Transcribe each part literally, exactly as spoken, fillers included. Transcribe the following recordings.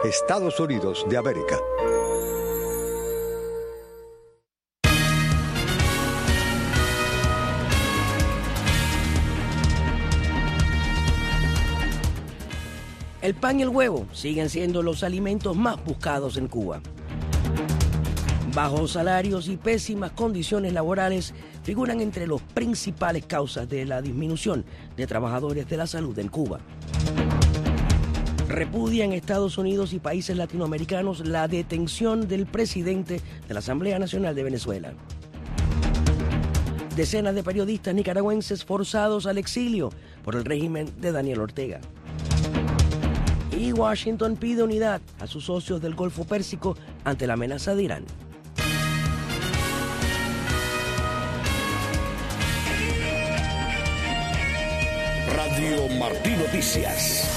Estados Unidos de América. El pan y el huevo siguen siendo los alimentos más buscados en Cuba. Bajos salarios y pésimas condiciones laborales figuran entre las principales causas de la disminución de trabajadores de la salud en Cuba. Repudian Estados Unidos y países latinoamericanos la detención del presidente de la Asamblea Nacional de Venezuela. Decenas de periodistas nicaragüenses forzados al exilio por el régimen de Daniel Ortega. Y Washington pide unidad a sus socios del Golfo Pérsico ante la amenaza de Irán. Radio Martí Noticias.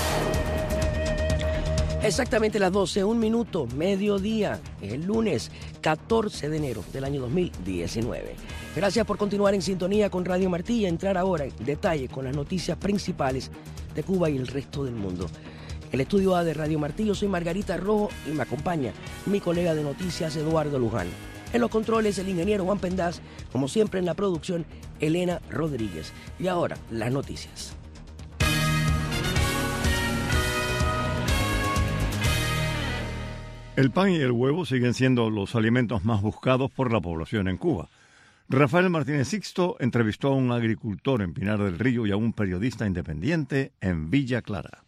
Exactamente las doce, un minuto, mediodía, el lunes catorce de enero del año dos mil diecinueve. Gracias por continuar en sintonía con Radio Martí y entrar ahora en detalle con las noticias principales de Cuba y el resto del mundo. En el estudio A de Radio Martí, yo soy Margarita Rojo y me acompaña mi colega de noticias Eduardo Luján. En los controles, el ingeniero Juan Pendaz, como siempre en la producción, Elena Rodríguez. Y ahora, las noticias. El pan y el huevo siguen siendo los alimentos más buscados por la población en Cuba. Rafael Martínez Sixto entrevistó a un agricultor en Pinar del Río y a un periodista independiente en Villa Clara.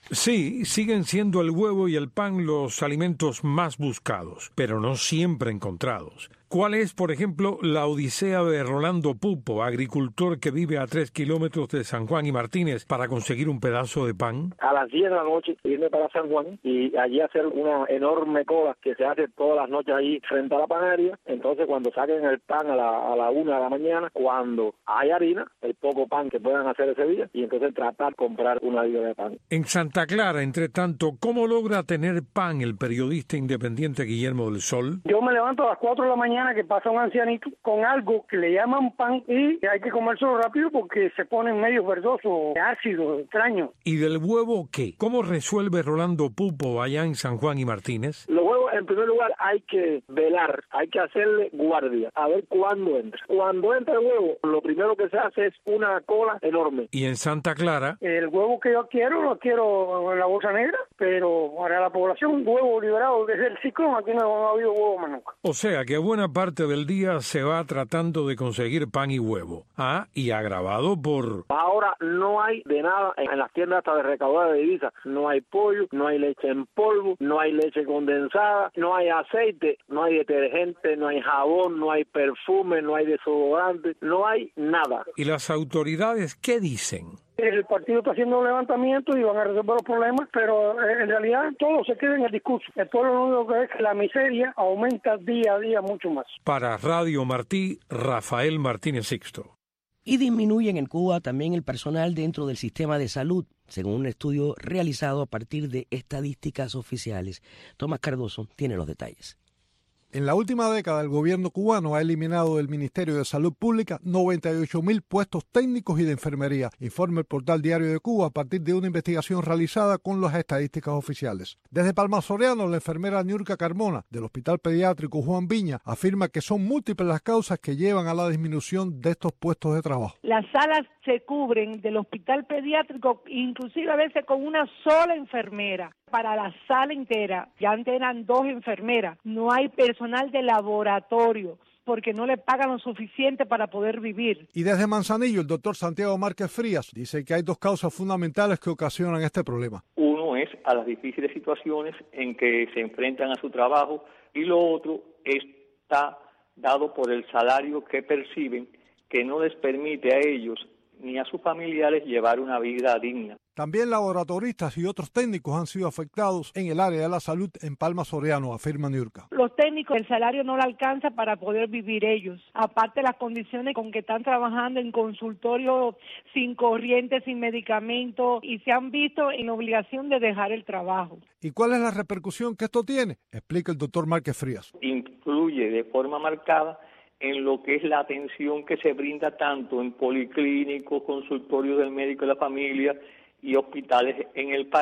Sí, siguen siendo el huevo y el pan los alimentos más buscados, pero no siempre encontrados. ¿Cuál es, por ejemplo, la odisea de Rolando Pupo, agricultor que vive a tres kilómetros de San Juan y Martínez, para conseguir un pedazo de pan? A las diez de la noche irme para San Juan y allí hacer una enorme cola que se hace todas las noches ahí frente a la panadería. Entonces cuando saquen el pan a la, a la una de la mañana, cuando hay harina, el poco pan que puedan hacer ese día, y entonces tratar de comprar una libra de pan. En Santa Clara, entre tanto, ¿cómo logra tener pan el periodista independiente Guillermo del Sol? Yo me levanto a las cuatro de la mañana que pasa un ancianito con algo que le llaman pan y hay que comérselo rápido porque se ponen medio verdoso, ácido, extraño. ¿Y del huevo qué? ¿Cómo resuelve Rolando Pupo allá en San Juan y Martínez? Los huevos, en primer lugar, hay que velar, hay que hacerle guardia, a ver cuándo entra. Cuando entra el huevo, lo primero que se hace es una cola enorme. ¿Y en Santa Clara? El huevo que yo quiero, lo quiero en la bolsa negra, pero para la población, un huevo liberado desde el ciclón, aquí no, no ha habido huevo más nunca. O sea que buena parte del día se va tratando de conseguir pan y huevo. Ah, y agravado por... Ahora no hay de nada en las tiendas hasta de recaudar de divisas. No hay pollo, no hay leche en polvo, no hay leche condensada, no hay aceite, no hay detergente, no hay jabón, no hay perfume, no hay desodorante, no hay nada. ¿Y las autoridades qué dicen? El partido está haciendo un levantamiento y van a resolver los problemas, pero en realidad todo se queda en el discurso. El pueblo lo único que es que la miseria aumenta día a día mucho más. Para Radio Martí, Rafael Martínez Sixto. Y disminuyen en Cuba también el personal dentro del sistema de salud, según un estudio realizado a partir de estadísticas oficiales. Tomás Cardoso tiene los detalles. En la última década, el gobierno cubano ha eliminado del Ministerio de Salud Pública noventa y ocho mil puestos técnicos y de enfermería, informa el portal Diario de Cuba a partir de una investigación realizada con las estadísticas oficiales. Desde Palma Soriano, la enfermera Niurka Carmona, del Hospital Pediátrico Juan Viña, afirma que son múltiples las causas que llevan a la disminución de estos puestos de trabajo. Las salas se cubren del Hospital Pediátrico, inclusive a veces con una sola enfermera. Para la sala entera, ya antes eran dos enfermeras, no hay personal de laboratorio porque no le pagan lo suficiente para poder vivir. Y desde Manzanillo, el doctor Santiago Márquez Frías dice que hay dos causas fundamentales que ocasionan este problema. Uno es a las difíciles situaciones en que se enfrentan a su trabajo y lo otro está dado por el salario que perciben, que no les permite a ellos ni a sus familiares llevar una vida digna. También laboratoristas y otros técnicos han sido afectados en el área de la salud en Palma Soriano, afirma Niurka. Los técnicos, el salario no le alcanza para poder vivir ellos. Aparte las condiciones con que están trabajando en consultorios sin corriente, sin medicamentos, y se han visto en la obligación de dejar el trabajo. ¿Y cuál es la repercusión que esto tiene? Explica el doctor Márquez Frías. Influye de forma marcada en lo que es la atención que se brinda tanto en policlínicos, consultorios del médico de la familia y hospitales en el país,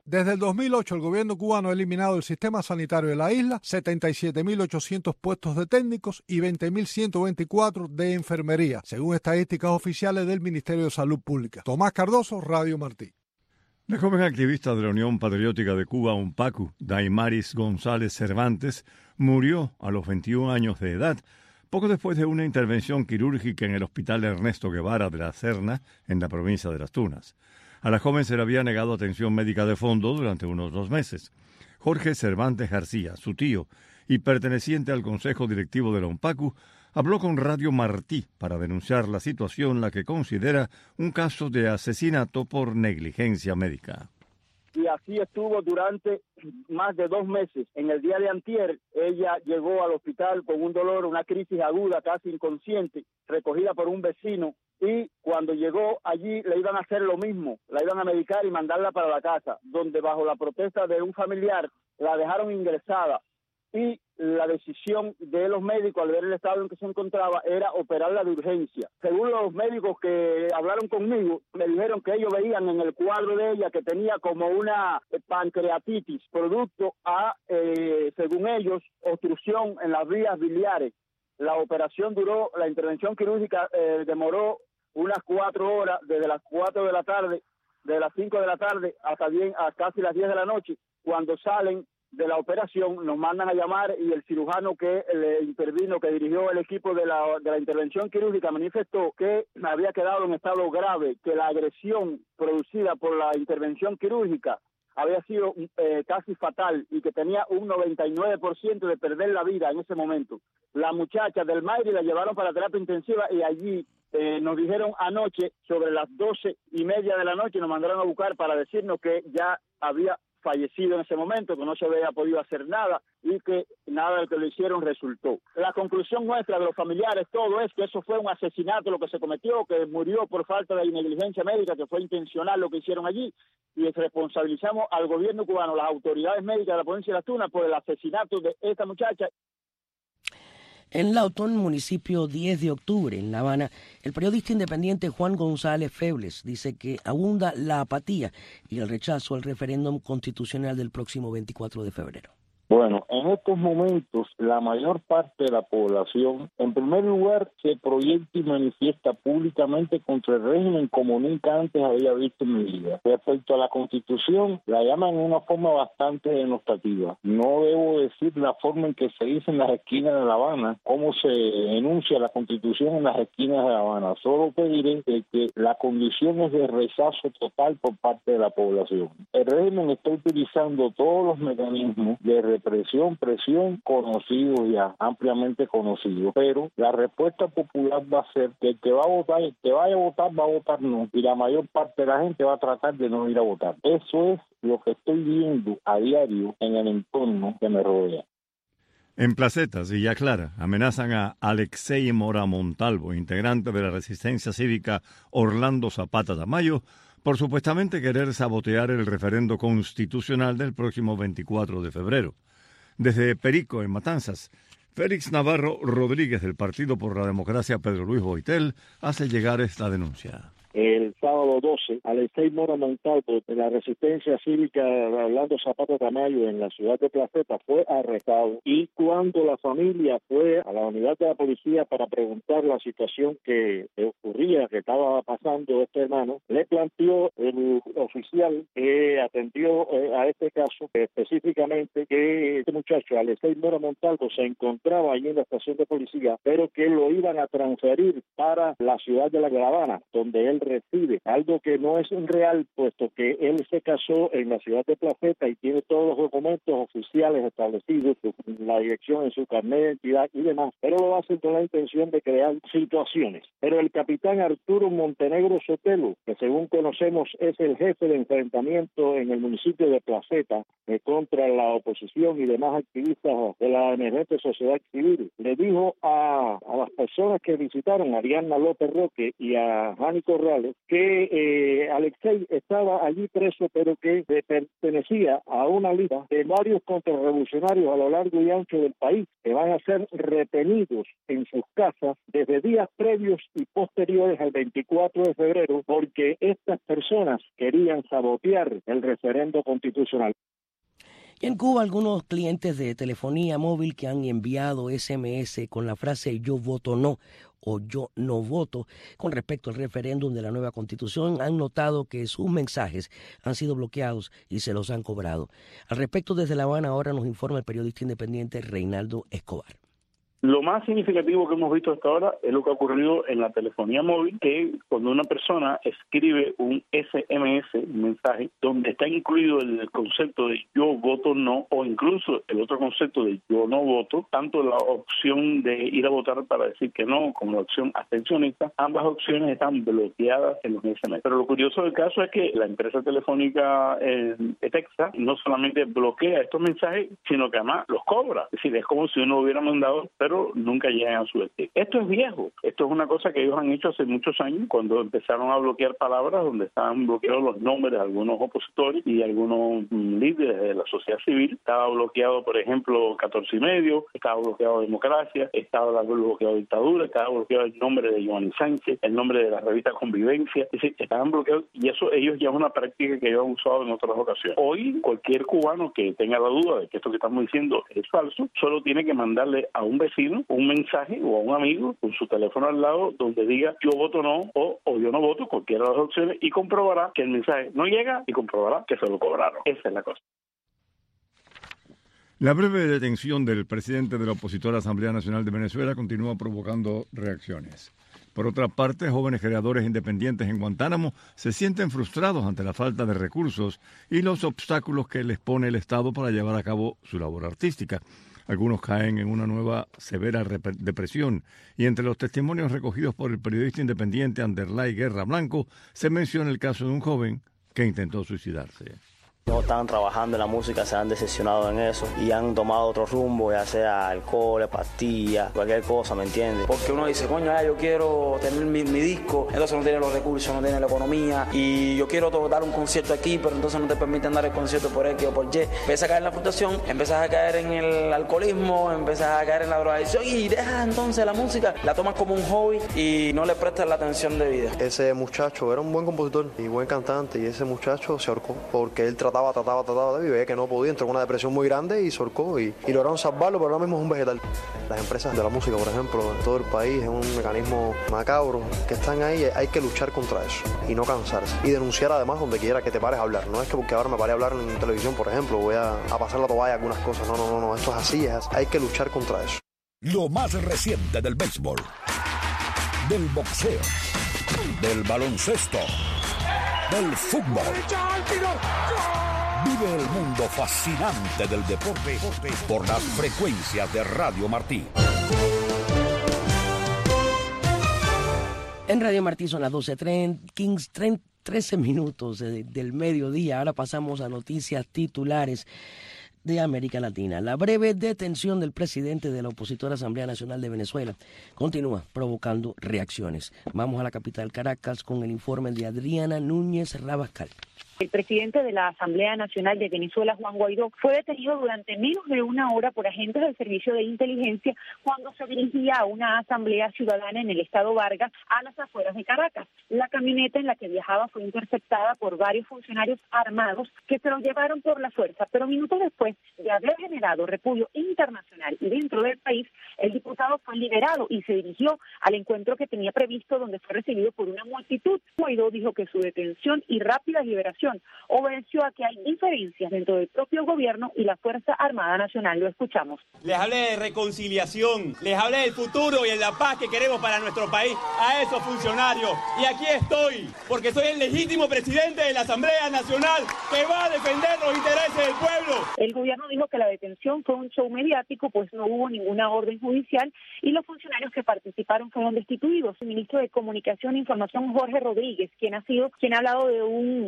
Desde el dos mil ocho, el gobierno cubano ha eliminado del sistema sanitario de la isla setenta y siete mil ochocientos puestos de técnicos y veinte mil ciento veinticuatro de enfermería, según estadísticas oficiales del Ministerio de Salud Pública. Tomás Cardoso, Radio Martí. La joven activista de la Unión Patriótica de Cuba, UNPACU, Daimaris González Cervantes, murió a los veintiún años de edad, poco después de una intervención quirúrgica en el Hospital Ernesto Guevara de la Serna, en la provincia de Las Tunas. A la joven se le había negado atención médica de fondo durante unos dos meses. Jorge Cervantes García, su tío, y perteneciente al Consejo Directivo de la UNPACU, habló con Radio Martí para denunciar la situación, la que considera un caso de asesinato por negligencia médica. Y así estuvo durante más de dos meses. En el día de antier, ella llegó al hospital con un dolor, una crisis aguda, casi inconsciente, recogida por un vecino, y cuando llegó allí le iban a hacer lo mismo, la iban a medicar y mandarla para la casa, donde bajo la protesta de un familiar la dejaron ingresada, y la decisión de los médicos al ver el estado en que se encontraba era operarla de urgencia. Según los médicos que hablaron conmigo, me dijeron que ellos veían en el cuadro de ella que tenía como una pancreatitis, producto a, eh, según ellos, obstrucción en las vías biliares. La operación duró, la intervención quirúrgica eh, demoró unas cuatro horas, desde las cuatro de la tarde, de las cinco de la tarde hasta bien, a casi las diez de la noche. Cuando salen de la operación nos mandan a llamar y el cirujano que le intervino, que dirigió el equipo de la, de la intervención quirúrgica, manifestó que había quedado en estado grave, que la agresión producida por la intervención quirúrgica había sido eh, casi fatal y que tenía un noventa y nueve por ciento de perder la vida en ese momento. La muchacha del Mayri la llevaron para terapia intensiva y allí eh, nos dijeron anoche, sobre las doce y media de la noche, nos mandaron a buscar para decirnos que ya había fallecido en ese momento, que no se había podido hacer nada y que nada de lo que lo hicieron resultó. La conclusión nuestra de los familiares, todo es que eso fue un asesinato lo que se cometió, que murió por falta de negligencia médica, que fue intencional lo que hicieron allí, y responsabilizamos al gobierno cubano, las autoridades médicas de la provincia de Las Tunas, por el asesinato de esta muchacha. En Lawton, municipio diez de octubre, en La Habana, el periodista independiente Juan González Febles dice que abunda la apatía y el rechazo al referéndum constitucional del próximo veinticuatro de febrero. Bueno, en estos momentos la mayor parte de la población, en primer lugar, se proyecta y manifiesta públicamente contra el régimen como nunca antes había visto en mi vida. Respecto a la Constitución, la llaman de una forma bastante denostativa. No debo decir la forma en que se dice en las esquinas de La Habana, cómo se enuncia la Constitución en las esquinas de La Habana. Solo pediré que, que la condición es de rechazo total por parte de la población. El régimen está utilizando todos los mecanismos de represión, presión, conocidos ya, ampliamente conocidos, pero la respuesta popular va a ser que el que va a votar, el que vaya a votar, va a votar no, y la mayor parte de la gente va a tratar de no ir a votar. Eso es lo que estoy viendo a diario en el entorno que me rodea. En Placetas, Villa Clara, amenazan a Alexei Mora Montalvo, integrante de la resistencia cívica Orlando Zapata Tamayo, por supuestamente querer sabotear el referendo constitucional del próximo veinticuatro de febrero. Desde Perico, en Matanzas, Félix Navarro Rodríguez, del Partido por la Democracia Pedro Luis Boitel, hace llegar esta denuncia. El sábado doce, Alexei Mora Montalvo, de la resistencia cívica Orlando Zapata Tamayo en la ciudad de Placeta, fue arrestado, y cuando la familia fue a la unidad de la policía para preguntar la situación que ocurría, que estaba pasando este hermano, le planteó el oficial que atendió eh, a este caso específicamente que este muchacho, Alexei Mora Montalvo, se encontraba allí en la estación de policía, pero que lo iban a transferir para la ciudad de La Habana, donde él reside, algo que no es real, puesto que él se casó en la ciudad de Placeta y tiene todos los documentos oficiales establecidos, la dirección en su carnet de identidad y demás, pero lo hace con la intención de crear situaciones. Pero el capitán Arturo Montenegro Sotelo, que según conocemos es el jefe de enfrentamiento en el municipio de Placeta eh, contra la oposición y demás activistas de la emergente sociedad civil, le dijo a, a las personas que visitaron, a Ariadna López Roque y a Jani Corral, que que eh, Alexei estaba allí preso, pero que pertenecía a una lista de varios contrarrevolucionarios a lo largo y ancho del país que van a ser retenidos en sus casas desde días previos y posteriores al veinticuatro de febrero, porque estas personas querían sabotear el referendo constitucional. Y en Cuba, algunos clientes de telefonía móvil que han enviado ese eme ese con la frase "yo voto no" o "yo no voto" con respecto al referéndum de la nueva Constitución han notado que sus mensajes han sido bloqueados y se los han cobrado. Al respecto, desde La Habana ahora nos informa el periodista independiente Reinaldo Escobar. Lo más significativo que hemos visto hasta ahora es lo que ha ocurrido en la telefonía móvil, que cuando una persona escribe un ese eme ese, un mensaje, donde está incluido el concepto de yo voto no, o incluso el otro concepto de yo no voto, tanto la opción de ir a votar para decir que no, como la opción abstencionista, ambas opciones están bloqueadas en los ese eme ese. Pero lo curioso del caso es que la empresa telefónica eh, Texas no solamente bloquea estos mensajes, sino que además los cobra. Es decir, es como si uno hubiera mandado, pero nunca llegan a su destino. Esto es viejo, esto es una cosa que ellos han hecho hace muchos años, cuando empezaron a bloquear palabras donde estaban bloqueados los nombres de algunos opositores y algunos mm, líderes de la sociedad civil. Estaba bloqueado, por ejemplo, catorce y medio, estaba bloqueado Democracia, estaba bloqueado Dictadura, estaba bloqueado el nombre de Giovanni Sánchez, el nombre de la revista Convivencia, es decir, estaban bloqueados, y eso ellos ya es una práctica que ellos han usado en otras ocasiones. Hoy, cualquier cubano que tenga la duda de que esto que estamos diciendo es falso, solo tiene que mandarle a un vecino un mensaje o a un amigo con su teléfono al lado donde diga yo voto no o, o yo no voto, cualquiera de las opciones, y comprobará que el mensaje no llega y comprobará que se lo cobraron. Esa es la cosa. La breve detención del presidente de la opositora Asamblea Nacional de Venezuela continúa provocando reacciones. Por otra parte, jóvenes creadores independientes en Guantánamo se sienten frustrados ante la falta de recursos y los obstáculos que les pone el Estado para llevar a cabo su labor artística. Algunos caen en una nueva severa depresión, y entre los testimonios recogidos por el periodista independiente Anderlay Guerra Blanco se menciona el caso de un joven que intentó suicidarse. No están trabajando en la música, se han decepcionado en eso y han tomado otro rumbo, ya sea alcohol, pastillas, cualquier cosa, ¿me entiendes? Porque uno dice, coño, ya yo quiero tener mi, mi disco, entonces no tiene los recursos, no tiene la economía, y yo quiero dar un concierto aquí, pero entonces no te permiten dar el concierto por X o por Y. Empiezas a caer en la frustración, empiezas a caer en el alcoholismo, empiezas a caer en la drogadicción y dejas entonces la música, la tomas como un hobby y no le prestas la atención debida. Ese muchacho era un buen compositor y buen cantante, y ese muchacho se ahorcó porque él trataba Trataba, trataba, trataba de vivir, que no podía, entró en una depresión muy grande y se ahorcó y, y lograron salvarlo, pero ahora mismo es un vegetal. Las empresas de la música, por ejemplo, en todo el país, es un mecanismo macabro que están ahí, hay que luchar contra eso y no cansarse. Y denunciar además donde quiera que te pares a hablar. No es que porque ahora me pare a hablar en televisión, por ejemplo, voy a, a pasar la toalla algunas cosas. No, no, no, no, esto es así, es así. Hay que luchar contra eso. Lo más reciente del béisbol, del boxeo, del baloncesto, del fútbol. Vive el mundo fascinante del deporte por las frecuencias de Radio Martí. En Radio Martí son las doce trece minutos del mediodía. Ahora pasamos a noticias titulares de América Latina. La breve detención del presidente de la opositora Asamblea Nacional de Venezuela continúa provocando reacciones. Vamos a la capital, Caracas, con el informe de Adriana Núñez Rabascal. El presidente de la Asamblea Nacional de Venezuela, Juan Guaidó, fue detenido durante menos de una hora por agentes del Servicio de Inteligencia cuando se dirigía a una asamblea ciudadana en el estado Vargas, a las afueras de Caracas. La camioneta en la que viajaba fue interceptada por varios funcionarios armados que se lo llevaron por la fuerza, pero minutos después de haber generado repudio internacional y dentro del país, el diputado fue liberado y se dirigió al encuentro que tenía previsto, donde fue recibido por una multitud. Guaidó dijo que su detención y rápida liberación obedeció a que hay diferencias dentro del propio gobierno y la Fuerza Armada Nacional. Lo escuchamos. Les hablé de reconciliación, les hablé del futuro y de la paz que queremos para nuestro país a esos funcionarios. Y aquí estoy, porque soy el legítimo presidente de la Asamblea Nacional que va a defender los intereses del pueblo. El gobierno dijo que la detención fue un show mediático, pues no hubo ninguna orden judicial y los funcionarios que participaron fueron destituidos. El ministro de Comunicación e Información, Jorge Rodríguez, quien ha sido, quien ha hablado de un show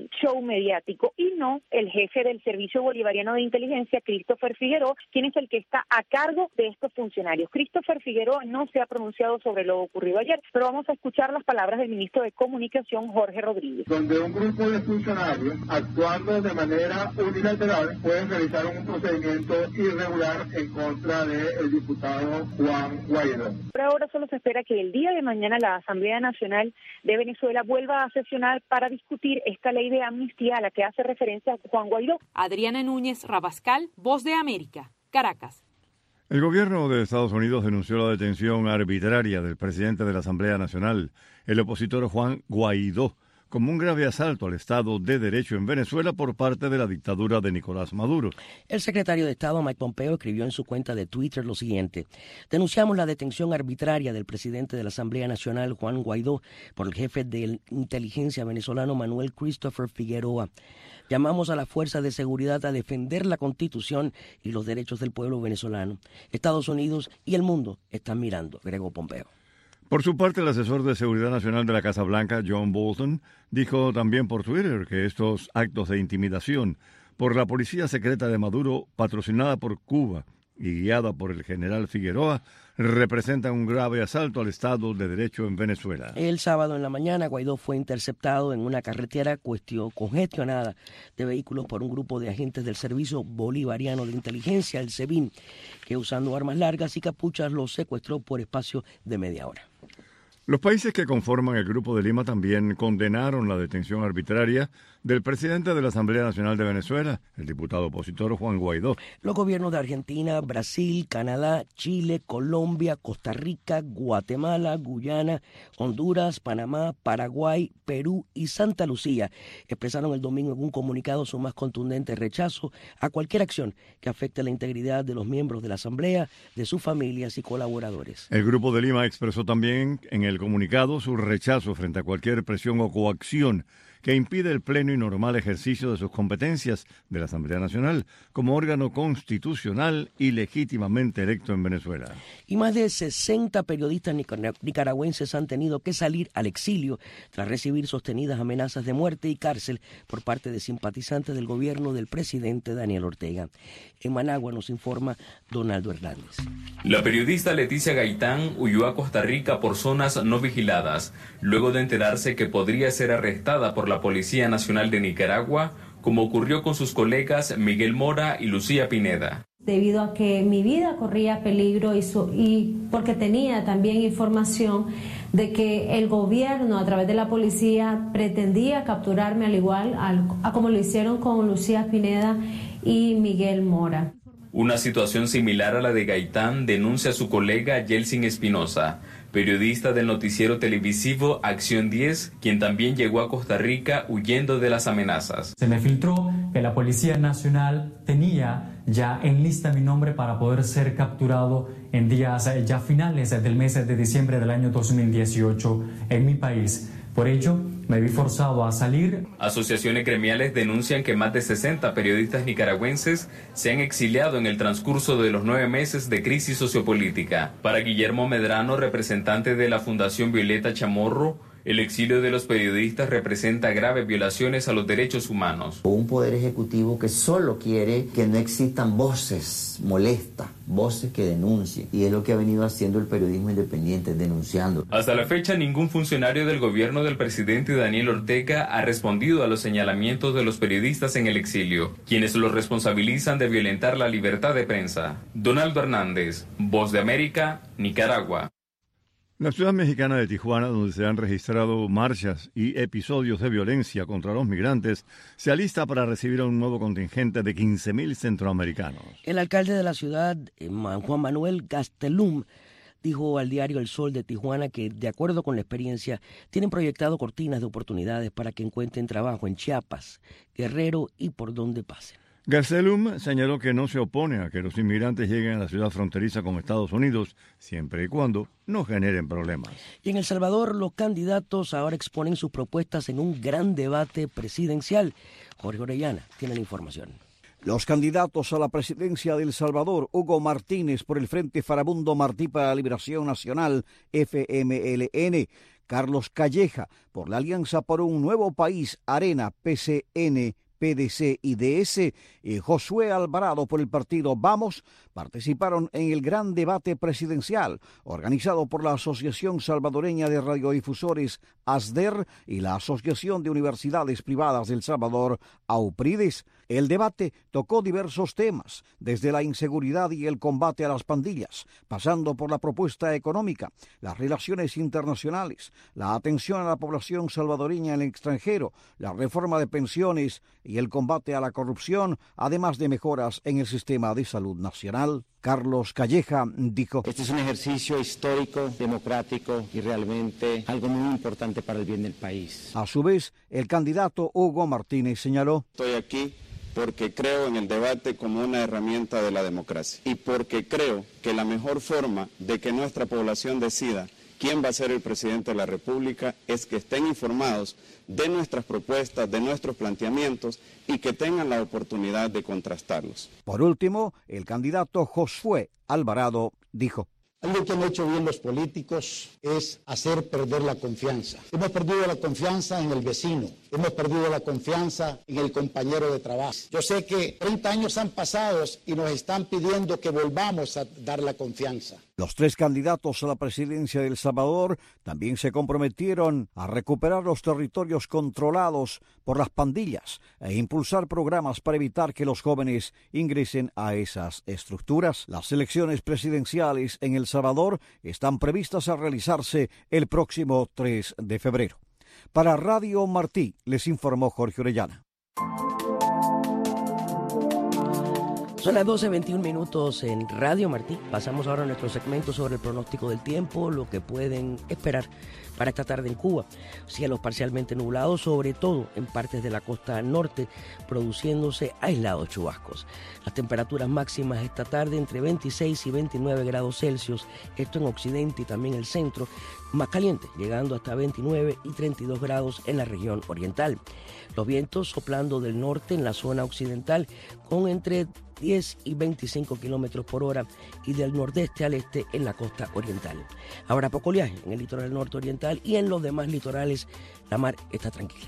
show mediático y no el jefe del Servicio Bolivariano de Inteligencia, Christopher Figueroa, quien es el que está a cargo de estos funcionarios. Christopher Figueroa no se ha pronunciado sobre lo ocurrido ayer, pero vamos a escuchar las palabras del ministro de Comunicación, Jorge Rodríguez. Donde un grupo de funcionarios, actuando de manera unilateral, pueden realizar un procedimiento irregular en contra del diputado Juan Guaidó. Por ahora solo se espera que el día de mañana la Asamblea Nacional de Venezuela vuelva a sesionar para discutir esta ley de amnistía a la que hace referencia Juan Guaidó. Adriana Núñez Rabascal, Voz de América, Caracas. El gobierno de Estados Unidos denunció la detención arbitraria del presidente de la Asamblea Nacional, el opositor Juan Guaidó, como un grave asalto al Estado de Derecho en Venezuela por parte de la dictadura de Nicolás Maduro. El secretario de Estado, Mike Pompeo, escribió en su cuenta de Twitter lo siguiente: denunciamos la detención arbitraria del presidente de la Asamblea Nacional, Juan Guaidó, por el jefe de inteligencia venezolano, Manuel Christopher Figueroa. Llamamos a las fuerzas de seguridad a defender la Constitución y los derechos del pueblo venezolano. Estados Unidos y el mundo están mirando, agregó Pompeo. Por su parte, el asesor de Seguridad Nacional de la Casa Blanca, John Bolton, dijo también por Twitter que estos actos de intimidación por la policía secreta de Maduro, patrocinada por Cuba y guiada por el general Figueroa, representan un grave asalto al Estado de Derecho en Venezuela. El sábado en la mañana, Guaidó fue interceptado en una carretera cuestión, congestionada de vehículos por un grupo de agentes del Servicio Bolivariano de Inteligencia, el SEBIN, que usando armas largas y capuchas lo secuestró por espacio de media hora. Los países que conforman el Grupo de Lima también condenaron la detención arbitraria del presidente de la Asamblea Nacional de Venezuela, el diputado opositor Juan Guaidó. Los gobiernos de Argentina, Brasil, Canadá, Chile, Colombia, Costa Rica, Guatemala, Guyana, Honduras, Panamá, Paraguay, Perú y Santa Lucía expresaron el domingo en un comunicado su más contundente rechazo a cualquier acción que afecte la integridad de los miembros de la Asamblea, de sus familias y colaboradores. El Grupo de Lima expresó también en el comunicado su rechazo frente a cualquier presión o coacción que impide el pleno y normal ejercicio de sus competencias de la Asamblea Nacional como órgano constitucional y legítimamente electo en Venezuela. Y más de sesenta periodistas nicaragüenses han tenido que salir al exilio tras recibir sostenidas amenazas de muerte y cárcel por parte de simpatizantes del gobierno del presidente Daniel Ortega. En Managua nos informa Donaldo Hernández. La periodista Leticia Gaitán huyó a Costa Rica por zonas no vigiladas, luego de enterarse que podría ser arrestada por la Policía Nacional de Nicaragua, como ocurrió con sus colegas Miguel Mora y Lucía Pineda. Debido a que mi vida corría peligro y, su, y porque tenía también información de que el gobierno a través de la policía pretendía capturarme al igual al, a como lo hicieron con Lucía Pineda y Miguel Mora. Una situación similar a la de Gaitán denuncia a su colega Yeltsin Espinosa, periodista del noticiero televisivo Acción diez, quien también llegó a Costa Rica huyendo de las amenazas. Se me filtró que la Policía Nacional tenía ya en lista mi nombre para poder ser capturado en días ya finales del mes de diciembre del año dos mil dieciocho en mi país. Por ello, me vi forzado a salir. Asociaciones gremiales denuncian que más de sesenta periodistas nicaragüenses se han exiliado en el transcurso de los nueve meses de crisis sociopolítica. Para Guillermo Medrano, representante de la Fundación Violeta Chamorro, el exilio de los periodistas representa graves violaciones a los derechos humanos. Un poder ejecutivo que solo quiere que no existan voces molestas, voces que denuncien, y es lo que ha venido haciendo el periodismo independiente, denunciando. Hasta la fecha, ningún funcionario del gobierno del presidente Daniel Ortega ha respondido a los señalamientos de los periodistas en el exilio, quienes los responsabilizan de violentar la libertad de prensa. Donaldo Hernández, Voz de América, Nicaragua. La ciudad mexicana de Tijuana, donde se han registrado marchas y episodios de violencia contra los migrantes, se alista para recibir a un nuevo contingente de quince mil centroamericanos. El alcalde de la ciudad, Juan Manuel Gastelum, dijo al diario El Sol de Tijuana que, de acuerdo con la experiencia, tienen proyectado cortinas de oportunidades para que encuentren trabajo en Chiapas, Guerrero y por donde pasen. Gastelum señaló que no se opone a que los inmigrantes lleguen a la ciudad fronteriza con Estados Unidos, siempre y cuando no generen problemas. Y en El Salvador, los candidatos ahora exponen sus propuestas en un gran debate presidencial. Jorge Orellana tiene la información. Los candidatos a la presidencia de El Salvador, Hugo Martínez por el Frente Farabundo Martí para la Liberación Nacional, F M L N, Carlos Calleja, por la Alianza por un Nuevo País, Arena, P C N, P D C y D S, y Josué Alvarado por el partido Vamos, participaron en el gran debate presidencial organizado por la Asociación Salvadoreña de Radiodifusores, ASDER, y la Asociación de Universidades Privadas del Salvador, AUPRIDES. El debate tocó diversos temas, desde la inseguridad y el combate a las pandillas, pasando por la propuesta económica, las relaciones internacionales, la atención a la población salvadoreña en el extranjero, la reforma de pensiones y el combate a la corrupción, además de mejoras en el sistema de salud nacional. Carlos Calleja dijo: este es un ejercicio histórico, democrático y realmente algo muy importante para el bien del país. A su vez, el candidato Hugo Martínez señaló: estoy aquí porque creo en el debate como una herramienta de la democracia y porque creo que la mejor forma de que nuestra población decida quién va a ser el presidente de la República es que estén informados de nuestras propuestas, de nuestros planteamientos y que tengan la oportunidad de contrastarlos. Por último, el candidato Josué Alvarado dijo: algo que han hecho bien los políticos es hacer perder la confianza. Hemos perdido la confianza en el vecino, hemos perdido la confianza en el compañero de trabajo. Yo sé que treinta años han pasado y nos están pidiendo que volvamos a dar la confianza. Los tres candidatos a la presidencia de El Salvador también se comprometieron a recuperar los territorios controlados por las pandillas e impulsar programas para evitar que los jóvenes ingresen a esas estructuras. Las elecciones presidenciales en El Salvador están previstas a realizarse el próximo tres de febrero. Para Radio Martí, les informó Jorge Orellana. Son las doce veintiún minutos en Radio Martí. Pasamos ahora a nuestro segmento sobre el pronóstico del tiempo, lo que pueden esperar para esta tarde en Cuba. Cielos parcialmente nublados, sobre todo en partes de la costa norte, produciéndose aislados chubascos. Las temperaturas máximas esta tarde entre veintiséis y veintinueve grados Celsius, esto en occidente y también el centro, más caliente, llegando hasta veintinueve y treinta y dos grados en la región oriental. Los vientos soplando del norte en la zona occidental con entre diez y veinticinco kilómetros por hora y del nordeste al este en la costa oriental. Habrá poco oleaje en el litoral norte oriental y en los demás litorales la mar está tranquila.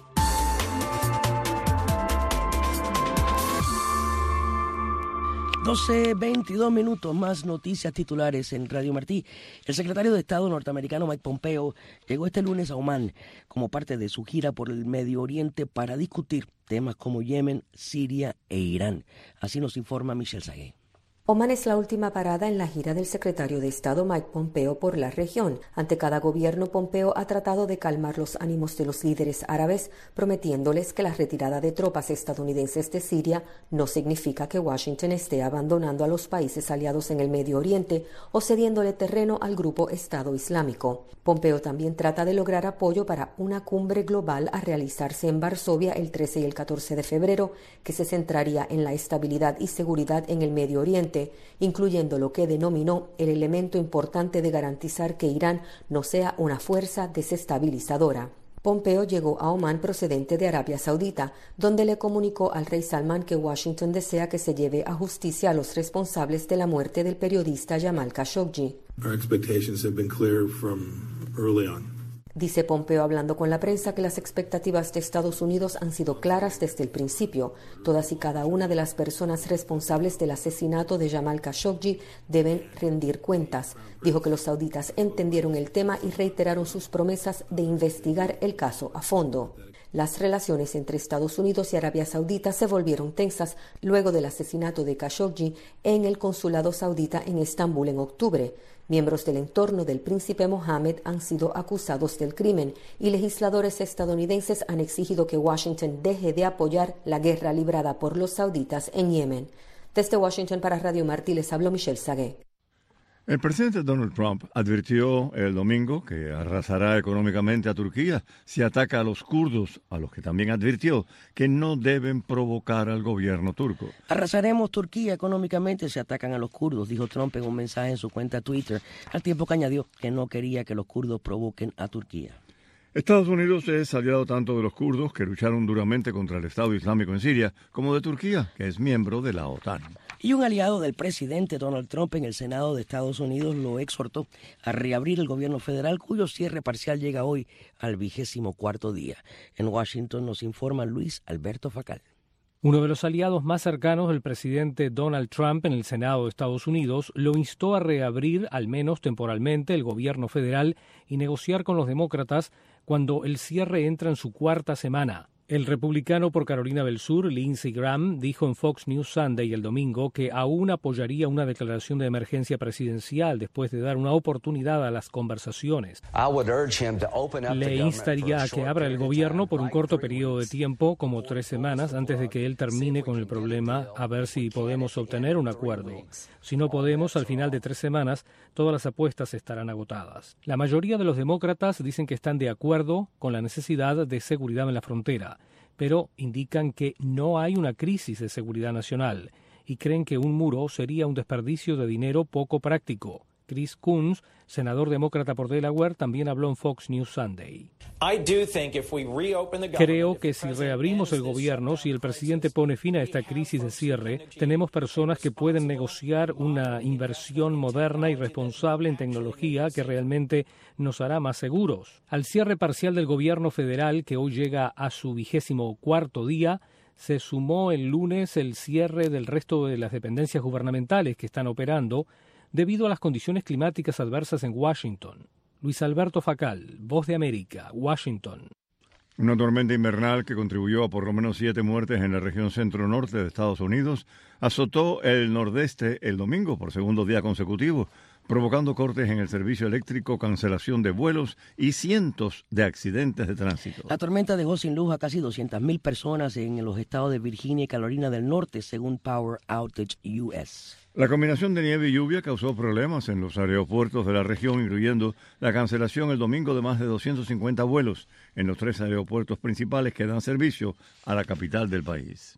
doce veintidós minutos, más noticias titulares en Radio Martí. El secretario de Estado norteamericano Mike Pompeo llegó este lunes a Omán como parte de su gira por el Medio Oriente para discutir temas como Yemen, Siria e Irán. Así nos informa Michelle Sagué. Omán es la última parada en la gira del secretario de Estado Mike Pompeo por la región. Ante cada gobierno, Pompeo ha tratado de calmar los ánimos de los líderes árabes, prometiéndoles que la retirada de tropas estadounidenses de Siria no significa que Washington esté abandonando a los países aliados en el Medio Oriente o cediéndole terreno al grupo Estado Islámico. Pompeo también trata de lograr apoyo para una cumbre global a realizarse en Varsovia el trece y el catorce de febrero, que se centraría en la estabilidad y seguridad en el Medio Oriente, incluyendo lo que denominó el elemento importante de garantizar que Irán no sea una fuerza desestabilizadora. Pompeo llegó a Omán procedente de Arabia Saudita, donde le comunicó al rey Salman que Washington desea que se lleve a justicia a los responsables de la muerte del periodista Jamal Khashoggi. Our expectations have been clear from early on. Dice Pompeo hablando con la prensa que las expectativas de Estados Unidos han sido claras desde el principio. Todas y cada una de las personas responsables del asesinato de Jamal Khashoggi deben rendir cuentas. Dijo que los sauditas entendieron el tema y reiteraron sus promesas de investigar el caso a fondo. Las relaciones entre Estados Unidos y Arabia Saudita se volvieron tensas luego del asesinato de Khashoggi en el consulado saudita en Estambul en octubre. Miembros del entorno del príncipe Mohammed han sido acusados del crimen y legisladores estadounidenses han exigido que Washington deje de apoyar la guerra librada por los sauditas en Yemen. Desde Washington para Radio Martí les habló Michelle Sagué. El presidente Donald Trump advirtió el domingo que arrasará económicamente a Turquía si ataca a los kurdos, a los que también advirtió que no deben provocar al gobierno turco. Arrasaremos Turquía económicamente si atacan a los kurdos, dijo Trump en un mensaje en su cuenta Twitter, al tiempo que añadió que no quería que los kurdos provoquen a Turquía. Estados Unidos es aliado tanto de los kurdos, que lucharon duramente contra el Estado Islámico en Siria, como de Turquía, que es miembro de la OTAN. Y un aliado del presidente Donald Trump en el Senado de Estados Unidos lo exhortó a reabrir el gobierno federal, cuyo cierre parcial llega hoy al vigésimo cuarto día. En Washington nos informa Luis Alberto Facal. Uno de los aliados más cercanos del presidente Donald Trump en el Senado de Estados Unidos lo instó a reabrir, al menos temporalmente, el gobierno federal y negociar con los demócratas cuando el cierre entra en su cuarta semana. El republicano por Carolina del Sur, Lindsey Graham, dijo en Fox News Sunday el domingo que aún apoyaría una declaración de emergencia presidencial después de dar una oportunidad a las conversaciones. Le instaría a que abra el gobierno por un corto periodo de tiempo, como tres semanas, antes de que él termine con el problema, a ver si podemos obtener un acuerdo. Si no podemos, al final de tres semanas, todas las apuestas estarán agotadas. La mayoría de los demócratas dicen que están de acuerdo con la necesidad de seguridad en la frontera, pero indican que no hay una crisis de seguridad nacional y creen que un muro sería un desperdicio de dinero poco práctico. Chris Coons, senador demócrata por Delaware, también habló en Fox News Sunday. Creo que si reabrimos el gobierno, si el presidente pone fin a esta crisis de cierre, tenemos personas que pueden negociar una inversión moderna y responsable en tecnología que realmente nos hará más seguros. Al cierre parcial del gobierno federal, que hoy llega a su vigésimo cuarto día, se sumó el lunes el cierre del resto de las dependencias gubernamentales que están operando debido a las condiciones climáticas adversas en Washington. Luis Alberto Facal, Voz de América, Washington. Una tormenta invernal que contribuyó a por lo menos siete muertes en la región centro-norte de Estados Unidos azotó el nordeste el domingo por segundo día consecutivo, provocando cortes en el servicio eléctrico, cancelación de vuelos y cientos de accidentes de tránsito. La tormenta dejó sin luz a casi doscientas mil personas en los estados de Virginia y Carolina del Norte, según Power Outage U S. La combinación de nieve y lluvia causó problemas en los aeropuertos de la región, incluyendo la cancelación el domingo de más de doscientos cincuenta vuelos en los tres aeropuertos principales que dan servicio a la capital del país.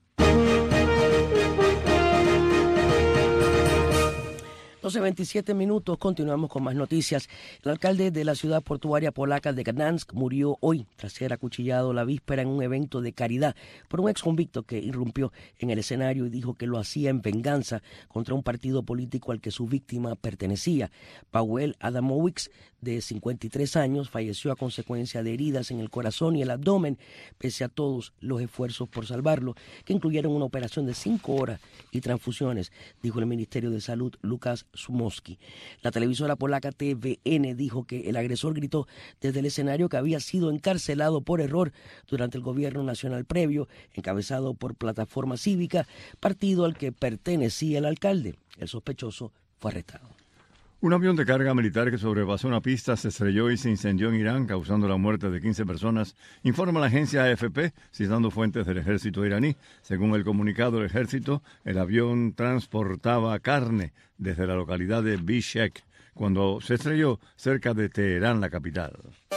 doce veintisiete minutos, continuamos con más noticias. El alcalde de la ciudad portuaria polaca de Gdansk murió hoy tras ser acuchillado la víspera en un evento de caridad por un exconvicto que irrumpió en el escenario y dijo que lo hacía en venganza contra un partido político al que su víctima pertenecía. Paweł Adamowicz, de cincuenta y tres años, falleció a consecuencia de heridas en el corazón y el abdomen, pese a todos los esfuerzos por salvarlo, que incluyeron una operación de cinco horas y transfusiones, dijo el Ministerio de Salud Lucas Szumowski. La televisora polaca T V N dijo que el agresor gritó desde el escenario que había sido encarcelado por error durante el gobierno nacional previo, encabezado por Plataforma Cívica, partido al que pertenecía el alcalde. El sospechoso fue arrestado. Un avión de carga militar que sobrepasó una pista se estrelló y se incendió en Irán, causando la muerte de quince personas, informa la agencia A F P, citando fuentes del ejército iraní. Según el comunicado del ejército, el avión transportaba carne desde la localidad de Bishkek, cuando se estrelló cerca de Teherán, la capital.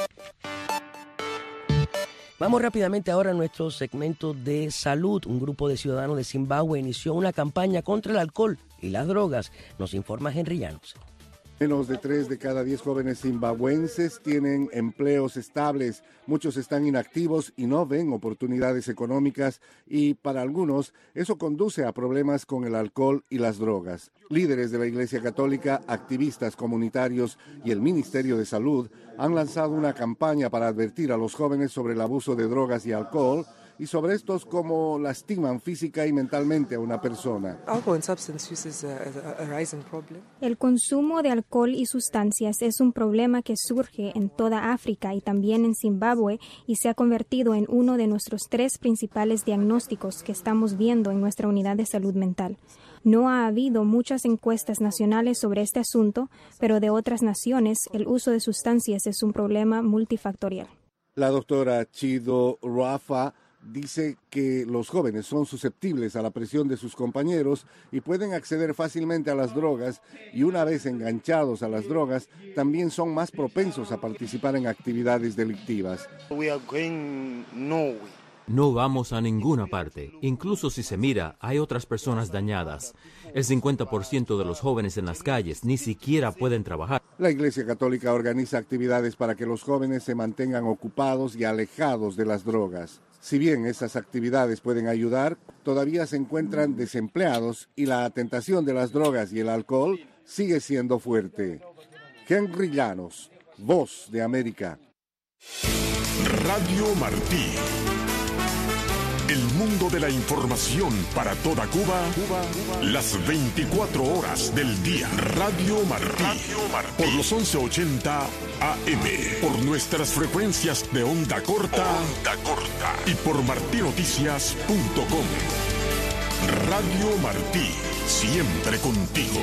Vamos rápidamente ahora a nuestro segmento de salud. Un grupo de ciudadanos de Zimbabue inició una campaña contra el alcohol y las drogas, nos informa Henry Llanos. Menos de tres de cada diez jóvenes zimbabuenses tienen empleos estables. Muchos están inactivos y no ven oportunidades económicas y para algunos eso conduce a problemas con el alcohol y las drogas. Líderes de la Iglesia Católica, activistas comunitarios y el Ministerio de Salud han lanzado una campaña para advertir a los jóvenes sobre el abuso de drogas y alcohol y sobre estos cómo lastiman física y mentalmente a una persona. El consumo de alcohol y sustancias es un problema que surge en toda África y también en Zimbabue y se ha convertido en uno de nuestros tres principales diagnósticos que estamos viendo en nuestra unidad de salud mental. No ha habido muchas encuestas nacionales sobre este asunto, pero de otras naciones el uso de sustancias es un problema multifactorial. La doctora Chido Rafa dice que los jóvenes son susceptibles a la presión de sus compañeros y pueden acceder fácilmente a las drogas y una vez enganchados a las drogas también son más propensos a participar en actividades delictivas. No vamos a ninguna parte. Incluso si se mira, hay otras personas dañadas. El cincuenta por ciento de los jóvenes en las calles ni siquiera pueden trabajar. La Iglesia Católica organiza actividades para que los jóvenes se mantengan ocupados y alejados de las drogas. Si bien esas actividades pueden ayudar, todavía se encuentran desempleados y la tentación de las drogas y el alcohol sigue siendo fuerte. Henry Llanos, Voz de América. Radio Martí. El mundo de la información para toda Cuba, Cuba, Cuba, las veinticuatro horas del día. Radio Martí. Radio Martí. Por los once ochenta A M. Por nuestras frecuencias de onda corta. Onda corta. Y por martinoticias punto com. Radio Martí. Siempre contigo.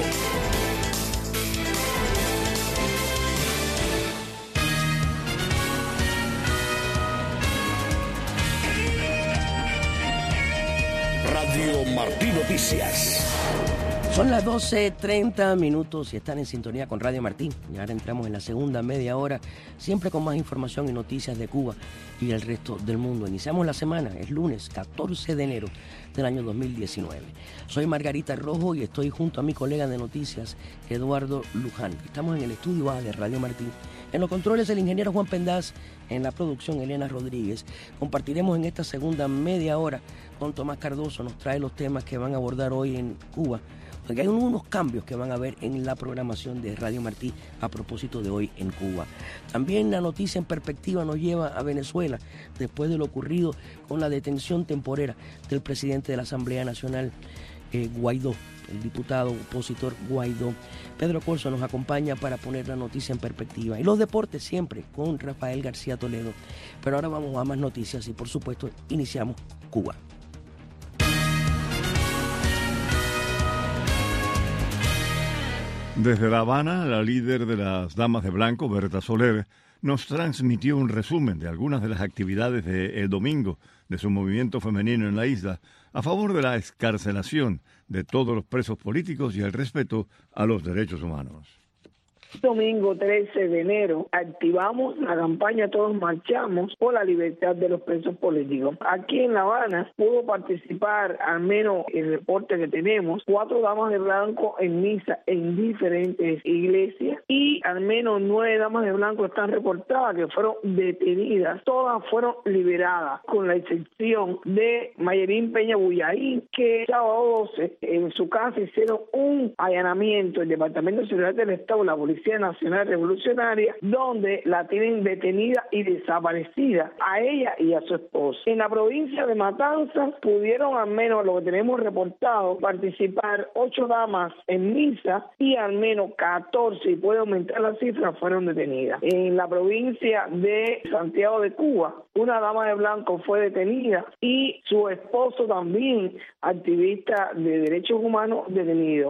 Radio Martí Noticias. Son las doce treinta minutos y están en sintonía con Radio Martí. Y ahora entramos en la segunda media hora, siempre con más información y noticias de Cuba y el resto del mundo. Iniciamos la semana, es lunes catorce de enero del año dos mil diecinueve. Soy Margarita Rojo y estoy junto a mi colega de noticias, Eduardo Luján. Estamos en el estudio A de Radio Martí. En los controles el ingeniero Juan Pendaz, en la producción Elena Rodríguez. Compartiremos en esta segunda media hora con Tomás Cardoso, nos trae los temas que van a abordar hoy en Cuba, porque hay unos cambios que van a haber en la programación de Radio Martí a propósito de hoy en Cuba. También la noticia en perspectiva nos lleva a Venezuela, después de lo ocurrido con la detención temporera del presidente de la Asamblea Nacional, eh, Guaidó, el diputado opositor Guaidó. Pedro Corso nos acompaña para poner la noticia en perspectiva. Y los deportes siempre con Rafael García Toledo. Pero ahora vamos a más noticias y por supuesto iniciamos Cuba. Desde La Habana, la líder de las Damas de Blanco, Berta Soler, nos transmitió un resumen de algunas de las actividades del domingo de su movimiento femenino en la isla a favor de la excarcelación de todos los presos políticos y el respeto a los derechos humanos. Domingo trece de enero activamos la campaña Todos Marchamos por la libertad de los presos políticos. Aquí en La Habana pudo participar, al menos el reporte que tenemos, cuatro damas de blanco en misa en diferentes iglesias y al menos nueve damas de blanco están reportadas que fueron detenidas. Todas fueron liberadas, con la excepción de Mayerín Peña Bullaín, que el sábado doce en su casa hicieron un allanamiento el Departamento de Seguridad del Estado, la Policía Nacional Revolucionaria, donde la tienen detenida y desaparecida a ella y a su esposo. En la provincia de Matanzas pudieron, al menos lo que tenemos reportado, participar ocho damas en misa y al menos catorce, y puede aumentar la cifra, fueron detenidas. En la provincia de Santiago de Cuba, una dama de blanco fue detenida y su esposo también, activista de derechos humanos, detenido.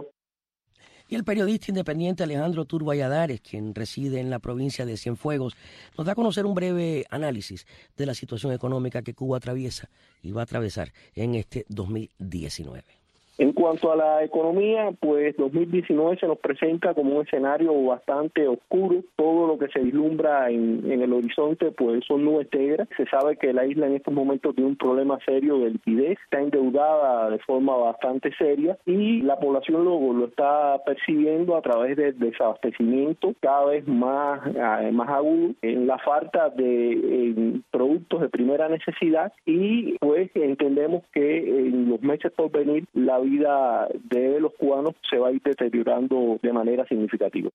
Y el periodista independiente Alejandro Turbo Valladares, quien reside en la provincia de Cienfuegos, nos da a conocer un breve análisis de la situación económica que Cuba atraviesa y va a atravesar en este dos mil diecinueve. En cuanto a la economía, pues dos mil diecinueve se nos presenta como un escenario bastante oscuro. Todo lo que se vislumbra en, en el horizonte pues son nubes negras. Se sabe que la isla en estos momentos tiene un problema serio de liquidez, está endeudada de forma bastante seria y la población lo, lo está percibiendo a través del desabastecimiento cada vez más, más agudo, en la falta de en productos de primera necesidad y pues entendemos que en los meses por venir la vida de los cubanos se va a ir deteriorando de manera significativa.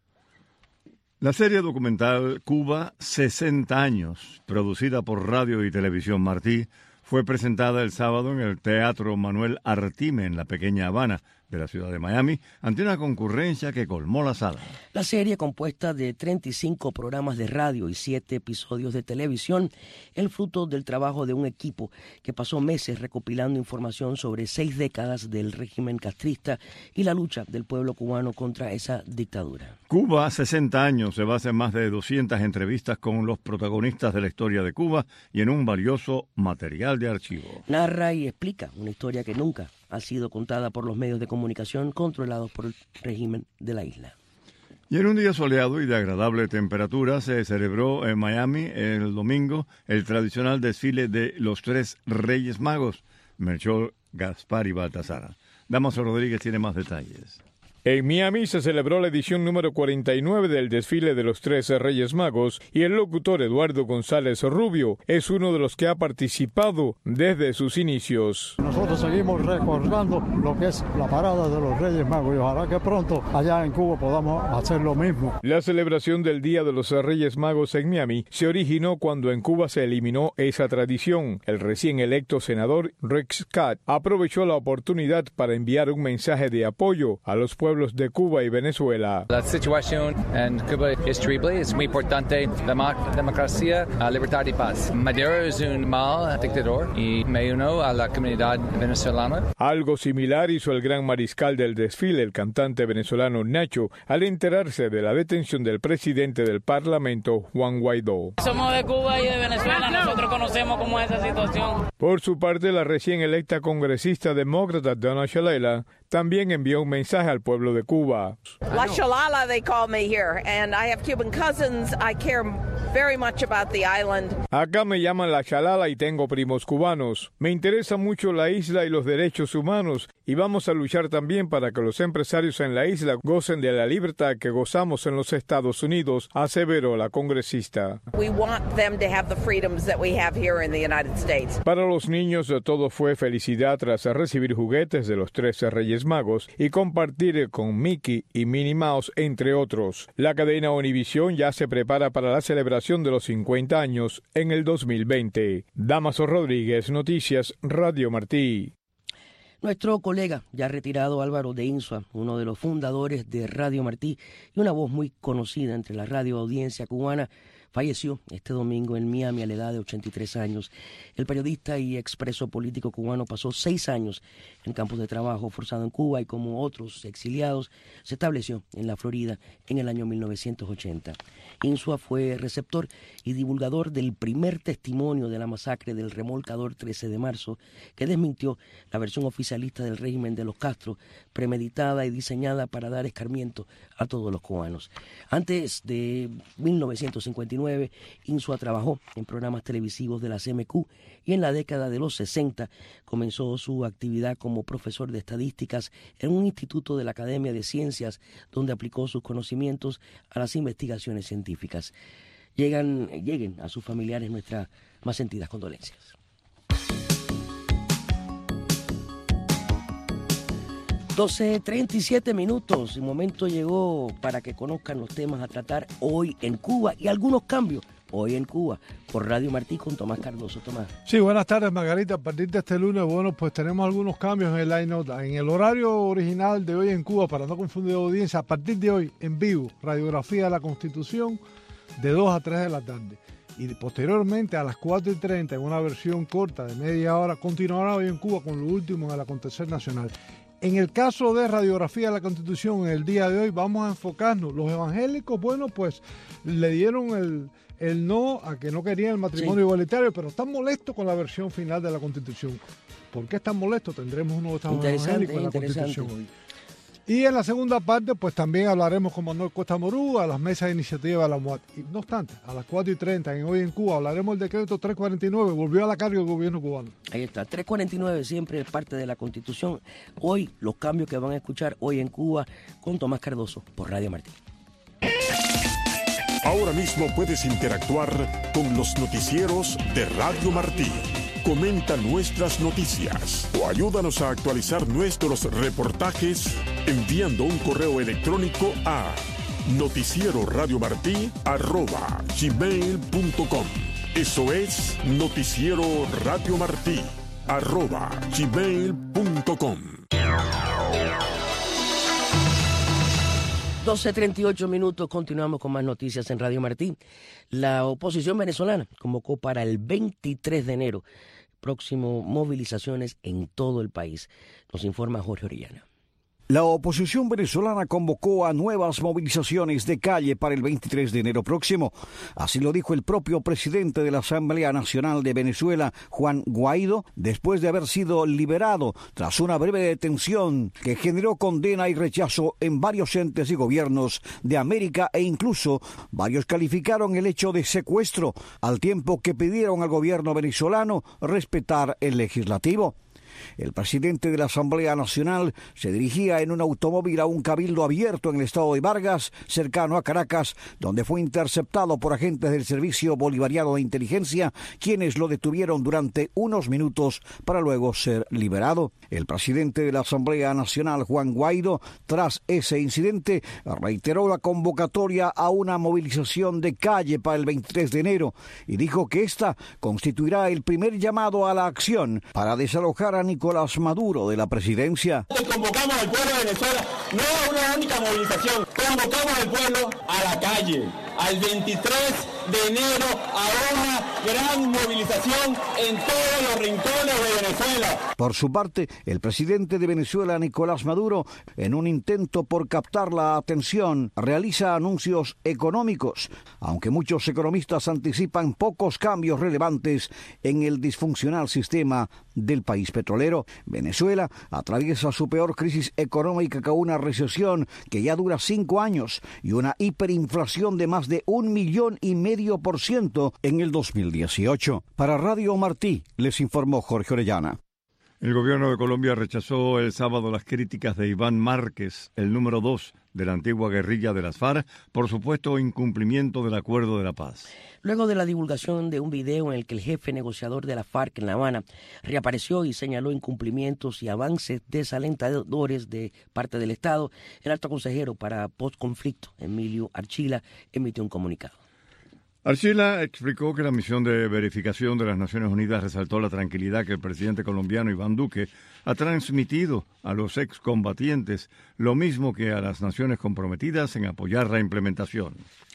La serie documental Cuba sesenta años, producida por Radio y Televisión Martí, fue presentada el sábado en el Teatro Manuel Artime en la pequeña Habana de la ciudad de Miami, ante una concurrencia que colmó la sala. La serie, compuesta de treinta y cinco programas de radio y siete episodios de televisión, el fruto del trabajo de un equipo que pasó meses recopilando información sobre seis décadas del régimen castrista y la lucha del pueblo cubano contra esa dictadura. Cuba, sesenta años, se basa en más de doscientas entrevistas con los protagonistas de la historia de Cuba y en un valioso material de archivo. Narra y explica una historia que nunca ha sido contada por los medios de comunicación controlados por el régimen de la isla. Y en un día soleado y de agradable temperatura se celebró en Miami el domingo el tradicional desfile de los tres Reyes Magos, Melchor, Gaspar y Baltasar. Damaso Rodríguez tiene más detalles. En Miami se celebró la edición número cuarenta y nueve del desfile de los Trece Reyes Magos y el locutor Eduardo González Rubio es uno de los que ha participado desde sus inicios. Nosotros seguimos recordando lo que es la parada de los Reyes Magos y ojalá que pronto allá en Cuba podamos hacer lo mismo. La celebración del Día de los Reyes Magos en Miami se originó cuando en Cuba se eliminó esa tradición. El recién electo senador Rick Scott aprovechó la oportunidad para enviar un mensaje de apoyo a los pueblos de Cuba y Venezuela. La situación en Cuba es terrible, es muy importante la democracia, la libertad y paz. Maduro es un mal dictador y me uno a la comunidad venezolana. Algo similar hizo el gran mariscal del desfile, el cantante venezolano Nacho, al enterarse de la detención del presidente del Parlamento, Juan Guaidó. Somos de Cuba y de Venezuela, nosotros conocemos cómo es esa situación. Por su parte, la recién electa congresista demócrata Donna Shalala también envió un mensaje al pueblo de Cuba. La Shalala, they call me here, and I have Cuban cousins. I care very much about the island. Acá me llaman la Shalala y tengo primos cubanos. Me interesa mucho la isla y los derechos humanos y vamos a luchar también para que los empresarios en la isla gocen de la libertad que gozamos en los Estados Unidos, aseveró la congresista. We want them to have the freedoms that we have here in the United States. Para los niños todo fue felicidad tras recibir juguetes de los Trece Reyes Magos y compartir con Mickey y Minnie Mouse, entre otros. La cadena Univisión ya se prepara para la celebración de los cincuenta años en el dos mil veinte. Damaso Rodríguez, Noticias, Radio Martí. Nuestro colega ya retirado Álvaro de Insua, uno de los fundadores de Radio Martí y una voz muy conocida entre la radio audiencia cubana, falleció este domingo en Miami a la edad de ochenta y tres años. El periodista y expreso político cubano pasó seis años en campos de trabajo forzado en Cuba y, como otros exiliados, se estableció en la Florida en el año mil novecientos ochenta. Insua fue receptor y divulgador del primer testimonio de la masacre del remolcador trece de marzo, que desmintió la versión oficialista del régimen de los Castro, premeditada y diseñada para dar escarmiento a todos los cubanos. Antes de mil novecientos cincuenta y nueve, Insua trabajó en programas televisivos de la C M Q y en la década de los sesenta comenzó su actividad como profesor de estadísticas en un instituto de la Academia de Ciencias, donde aplicó sus conocimientos a las investigaciones científicas. Llegan, lleguen a sus familiares nuestras más sentidas condolencias. doce treinta y siete minutos, el momento llegó para que conozcan los temas a tratar hoy en Cuba y algunos cambios hoy en Cuba, por Radio Martí con Tomás Cardoso. Tomás. Sí, buenas tardes, Margarita. A partir de este lunes, bueno, pues tenemos algunos cambios en el line-up. En el horario original de hoy en Cuba, para no confundir audiencia, a partir de hoy, en vivo, Radiografía de la Constitución, de dos a tres de la tarde. Y posteriormente, a las cuatro y treinta, en una versión corta de media hora, continuará hoy en Cuba con lo último en el acontecer nacional. En el caso de Radiografía de la Constitución, en el día de hoy vamos a enfocarnos. Los evangélicos, bueno, pues le dieron el, el no a que no querían el matrimonio sí. igualitario, pero están molestos con la versión final de la Constitución. ¿Por qué están molestos? Tendremos uno de estos evangélicos en la Constitución hoy. Y en la segunda parte, pues también hablaremos con Manuel Costa Morú a las mesas de iniciativa de la M U A T. Y, no obstante, a las cuatro y treinta, en Hoy en Cuba, hablaremos del decreto trescientos cuarenta y nueve, volvió a la carga del gobierno cubano. Ahí está, trescientos cuarenta y nueve siempre es parte de la Constitución. Hoy, los cambios que van a escuchar hoy en Cuba con Tomás Cardoso por Radio Martí. Ahora mismo puedes interactuar con los noticieros de Radio Martí. Comenta nuestras noticias o ayúdanos a actualizar nuestros reportajes enviando un correo electrónico a noticieroradiomartí arroba gmail punto com. Eso es noticieroradiomartí arroba gmail punto com. doce treinta y ocho minutos, continuamos con más noticias en Radio Martí. La oposición venezolana convocó para el veintitrés de enero próximo movilizaciones en todo el país. Nos informa Jorge Orellana. La oposición venezolana convocó a nuevas movilizaciones de calle para el veintitrés de enero próximo. Así lo dijo el propio presidente de la Asamblea Nacional de Venezuela, Juan Guaidó, después de haber sido liberado tras una breve detención que generó condena y rechazo en varios entes y gobiernos de América, e incluso varios calificaron el hecho de secuestro, al tiempo que pidieron al gobierno venezolano respetar el legislativo. El presidente de la Asamblea Nacional se dirigía en un automóvil a un cabildo abierto en el estado de Vargas, cercano a Caracas, donde fue interceptado por agentes del Servicio Bolivariano de Inteligencia, quienes lo detuvieron durante unos minutos para luego ser liberado. El presidente de la Asamblea Nacional, Juan Guaidó, tras ese incidente, reiteró la convocatoria a una movilización de calle para el veintitrés de enero y dijo que esta constituirá el primer llamado a la acción para desalojar a Nicolás Maduro de la presidencia. Convocamos al pueblo de Venezuela no a una única movilización, convocamos al pueblo a la calle, al veintitrés de enero, a una gran movilización en todos los rincones de Venezuela. Por su parte, el presidente de Venezuela, Nicolás Maduro, en un intento por captar la atención, realiza anuncios económicos, aunque muchos economistas anticipan pocos cambios relevantes en el disfuncional sistema del país petrolero. Venezuela atraviesa su peor crisis económica con una recesión que ya dura cinco años y una hiperinflación de más de un millón y medio por ciento en el dos mil dieciocho. Para Radio Martí, les informó Jorge Orellana. El gobierno de Colombia rechazó el sábado las críticas de Iván Márquez, el número dos de la antigua guerrilla de las FARC, por supuesto incumplimiento del acuerdo de la paz. Luego de la divulgación de un video en el que el jefe negociador de la FARC en La Habana reapareció y señaló incumplimientos y avances desalentadores de parte del Estado, el alto consejero para postconflicto, Emilio Archila, emitió un comunicado. Archila explicó que la misión de verificación de las Naciones Unidas resaltó la tranquilidad que el presidente colombiano Iván Duque ha transmitido a los excombatientes, lo mismo que a las naciones comprometidas en apoyar la implementación.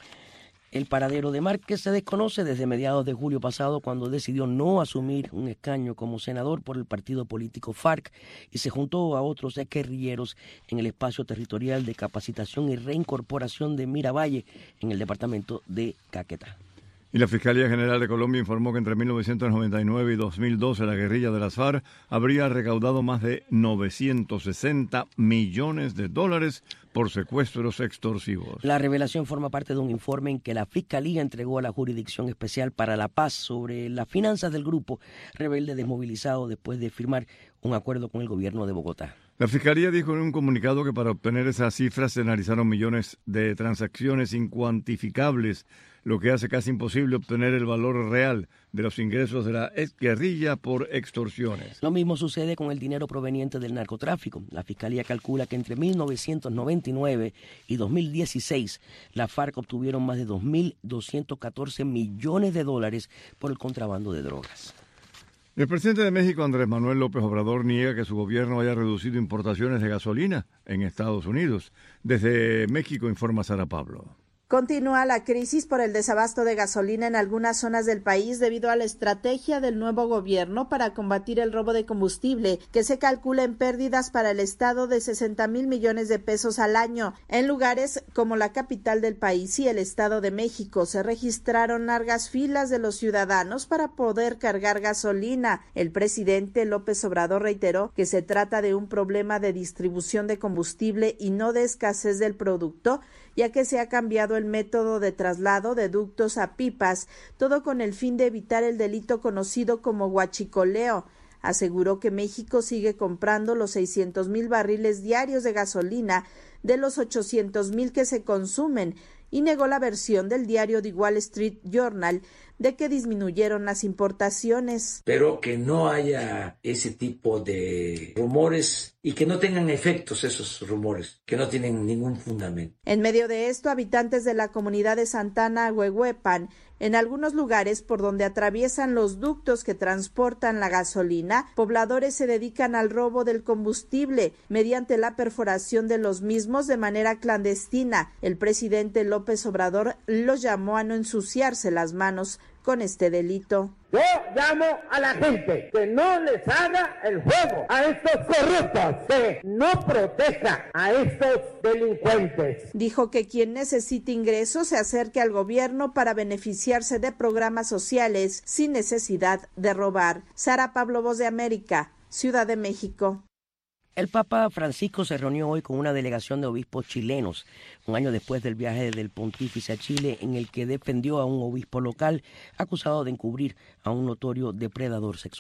El paradero de Márquez se desconoce desde mediados de julio pasado, cuando decidió no asumir un escaño como senador por el partido político FARC y se juntó a otros guerrilleros en el espacio territorial de capacitación y reincorporación de Miravalle, en el departamento de Caquetá. Y la Fiscalía General de Colombia informó que entre mil novecientos noventa y nueve y dos mil doce la guerrilla de las FARC habría recaudado más de novecientos sesenta millones de dólares por secuestros extorsivos. La revelación forma parte de un informe en que la Fiscalía entregó a la Jurisdicción Especial para la Paz sobre las finanzas del grupo rebelde desmovilizado después de firmar un acuerdo con el gobierno de Bogotá. La Fiscalía dijo en un comunicado que para obtener esas cifras se analizaron millones de transacciones incuantificables, lo que hace casi imposible obtener el valor real de los ingresos de la exguerrilla por extorsiones. Lo mismo sucede con el dinero proveniente del narcotráfico. La Fiscalía calcula que entre mil novecientos noventa y nueve y dos mil dieciséis la FARC obtuvieron más de dos mil doscientos catorce millones de dólares por el contrabando de drogas. El presidente de México, Andrés Manuel López Obrador, niega que su gobierno haya reducido importaciones de gasolina en Estados Unidos. Desde México informa Sara Pablo. Continúa la crisis por el desabasto de gasolina en algunas zonas del país debido a la estrategia del nuevo gobierno para combatir el robo de combustible, que se calcula en pérdidas para el estado de sesenta mil millones de pesos al año. En lugares como la capital del país y el Estado de México se registraron largas filas de los ciudadanos para poder cargar gasolina. El presidente López Obrador reiteró que se trata de un problema de distribución de combustible y no de escasez del producto, ya que se ha cambiado el método de traslado de ductos a pipas, todo con el fin de evitar el delito conocido como huachicoleo. Aseguró que México sigue comprando los seiscientos mil barriles diarios de gasolina de los ochocientos mil que se consumen y negó la versión del diario The Wall Street Journal de que disminuyeron las importaciones. Pero que no haya ese tipo de rumores y que no tengan efectos esos rumores, que no tienen ningún fundamento. En medio de esto, habitantes de la comunidad de Santana Huehuepan, en algunos lugares por donde atraviesan los ductos que transportan la gasolina, pobladores se dedican al robo del combustible mediante la perforación de los mismos de manera clandestina. El presidente López Obrador los llamó a no ensuciarse las manos con este delito. Yo llamo a la gente que no les haga el juego a estos corruptos, que no proteja a estos delincuentes. Dijo que quien necesite ingresos se acerque al gobierno para beneficiarse de programas sociales sin necesidad de robar. Sara Pablo, Voz de América, Ciudad de México. El Papa Francisco se reunió hoy con una delegación de obispos chilenos, un año después del viaje del pontífice a Chile, en el que defendió a un obispo local acusado de encubrir a un notorio depredador sexual.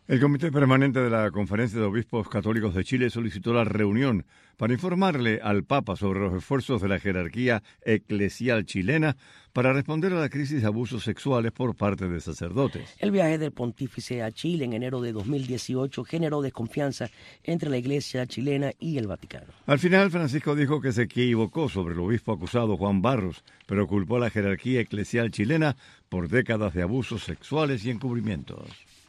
El Comité Permanente de la Conferencia de Obispos Católicos de Chile solicitó la reunión para informarle al Papa sobre los esfuerzos de la jerarquía eclesial chilena para responder a la crisis de abusos sexuales por parte de sacerdotes. El viaje del pontífice a Chile en enero de dos mil dieciocho generó desconfianza entre la Iglesia chilena y el Vaticano. Al final, Francisco dijo que se equivocó sobre el obispo acusado Juan Barros, pero culpó a la jerarquía eclesial chilena por décadas de abusos sexuales y encubrimientos.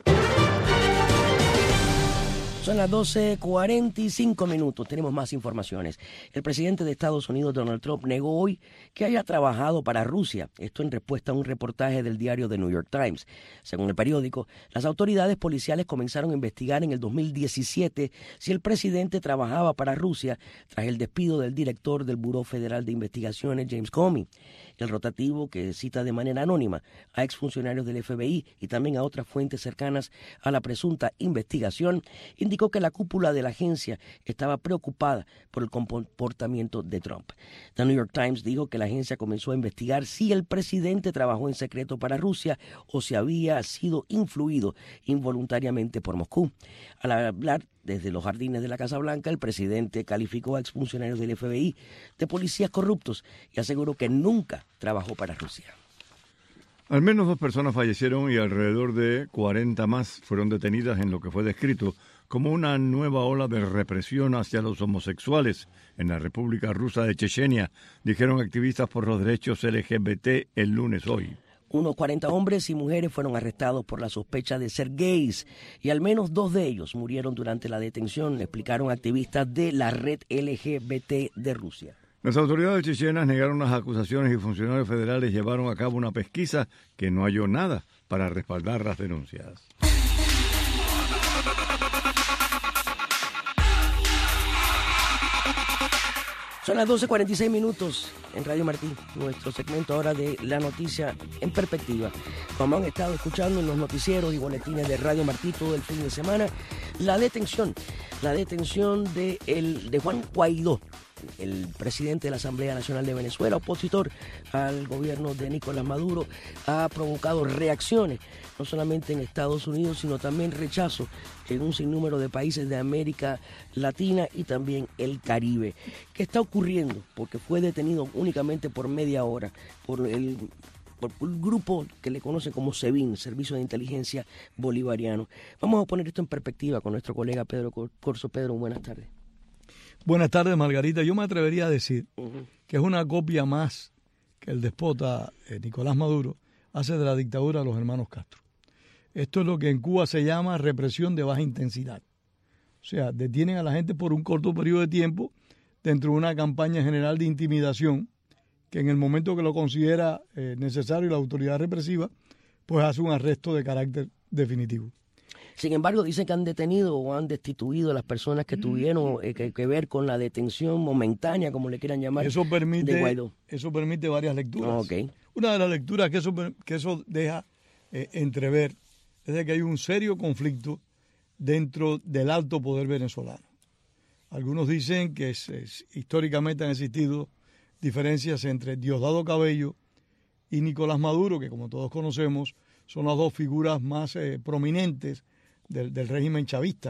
Son las doce cuarenta y cinco minutos. Tenemos más informaciones. El presidente de Estados Unidos, Donald Trump, negó hoy que haya trabajado para Rusia. Esto en respuesta a un reportaje del diario The New York Times. Según el periódico, las autoridades policiales comenzaron a investigar en el dos mil diecisiete si el presidente trabajaba para Rusia tras el despido del director del Buró Federal de Investigaciones, James Comey. El rotativo, que cita de manera anónima a exfuncionarios del F B I y también a otras fuentes cercanas a la presunta investigación, indicó que la cúpula de la agencia estaba preocupada por el comportamiento de Trump. The New York Times dijo que la agencia comenzó a investigar si el presidente trabajó en secreto para Rusia o si había sido influido involuntariamente por Moscú. Al hablar desde los jardines de la Casa Blanca, el presidente calificó a exfuncionarios del F B I de policías corruptos y aseguró que nunca trabajó para Rusia. Al menos dos personas fallecieron y alrededor de cuarenta más fueron detenidas en lo que fue descrito como una nueva ola de represión hacia los homosexuales en la República Rusa de Chechenia, dijeron activistas por los derechos L G B T el lunes hoy. Unos cuarenta hombres y mujeres fueron arrestados por la sospecha de ser gays y al menos dos de ellos murieron durante la detención, explicaron activistas de la red L G B T de Rusia. Las autoridades chechenas negaron las acusaciones y funcionarios federales llevaron a cabo una pesquisa que no halló nada para respaldar las denuncias. Son las doce cuarenta y seis minutos en Radio Martí, nuestro segmento ahora de la noticia en perspectiva. Como han estado escuchando en los noticieros y boletines de Radio Martí todo el fin de semana, la detención, la detención de, el, de Juan Guaidó, el presidente de la Asamblea Nacional de Venezuela, opositor al gobierno de Nicolás Maduro, ha provocado reacciones, no solamente en Estados Unidos, sino también rechazo en un sinnúmero de países de América Latina y también el Caribe. ¿Qué está ocurriendo? Porque fue detenido únicamente por media hora por el, por el grupo que le conocen como SEBIN, Servicio de Inteligencia Bolivariano. Vamos a poner esto en perspectiva con nuestro colega Pedro Corso. Pedro, buenas tardes. Buenas tardes, Margarita. Yo me atrevería a decir uh-huh. que es una copia más que el despota eh, Nicolás Maduro hace de la dictadura de los hermanos Castro. Esto es lo que en Cuba se llama represión de baja intensidad. O sea, detienen a la gente por un corto periodo de tiempo dentro de una campaña general de intimidación que en el momento que lo considera eh, necesario la autoridad represiva, pues hace un arresto de carácter definitivo. Sin embargo, dicen que han detenido o han destituido a las personas que tuvieron eh, que, que ver con la detención momentánea, como le quieran llamar, eso permite, de Guaidó. Eso permite varias lecturas. Oh, okay. Una de las lecturas que eso, que eso deja eh, entrever es de que hay un serio conflicto dentro del alto poder venezolano. Algunos dicen que es, es, históricamente han existido diferencias entre Diosdado Cabello y Nicolás Maduro, que como todos conocemos son las dos figuras más eh, prominentes Del, del régimen chavista.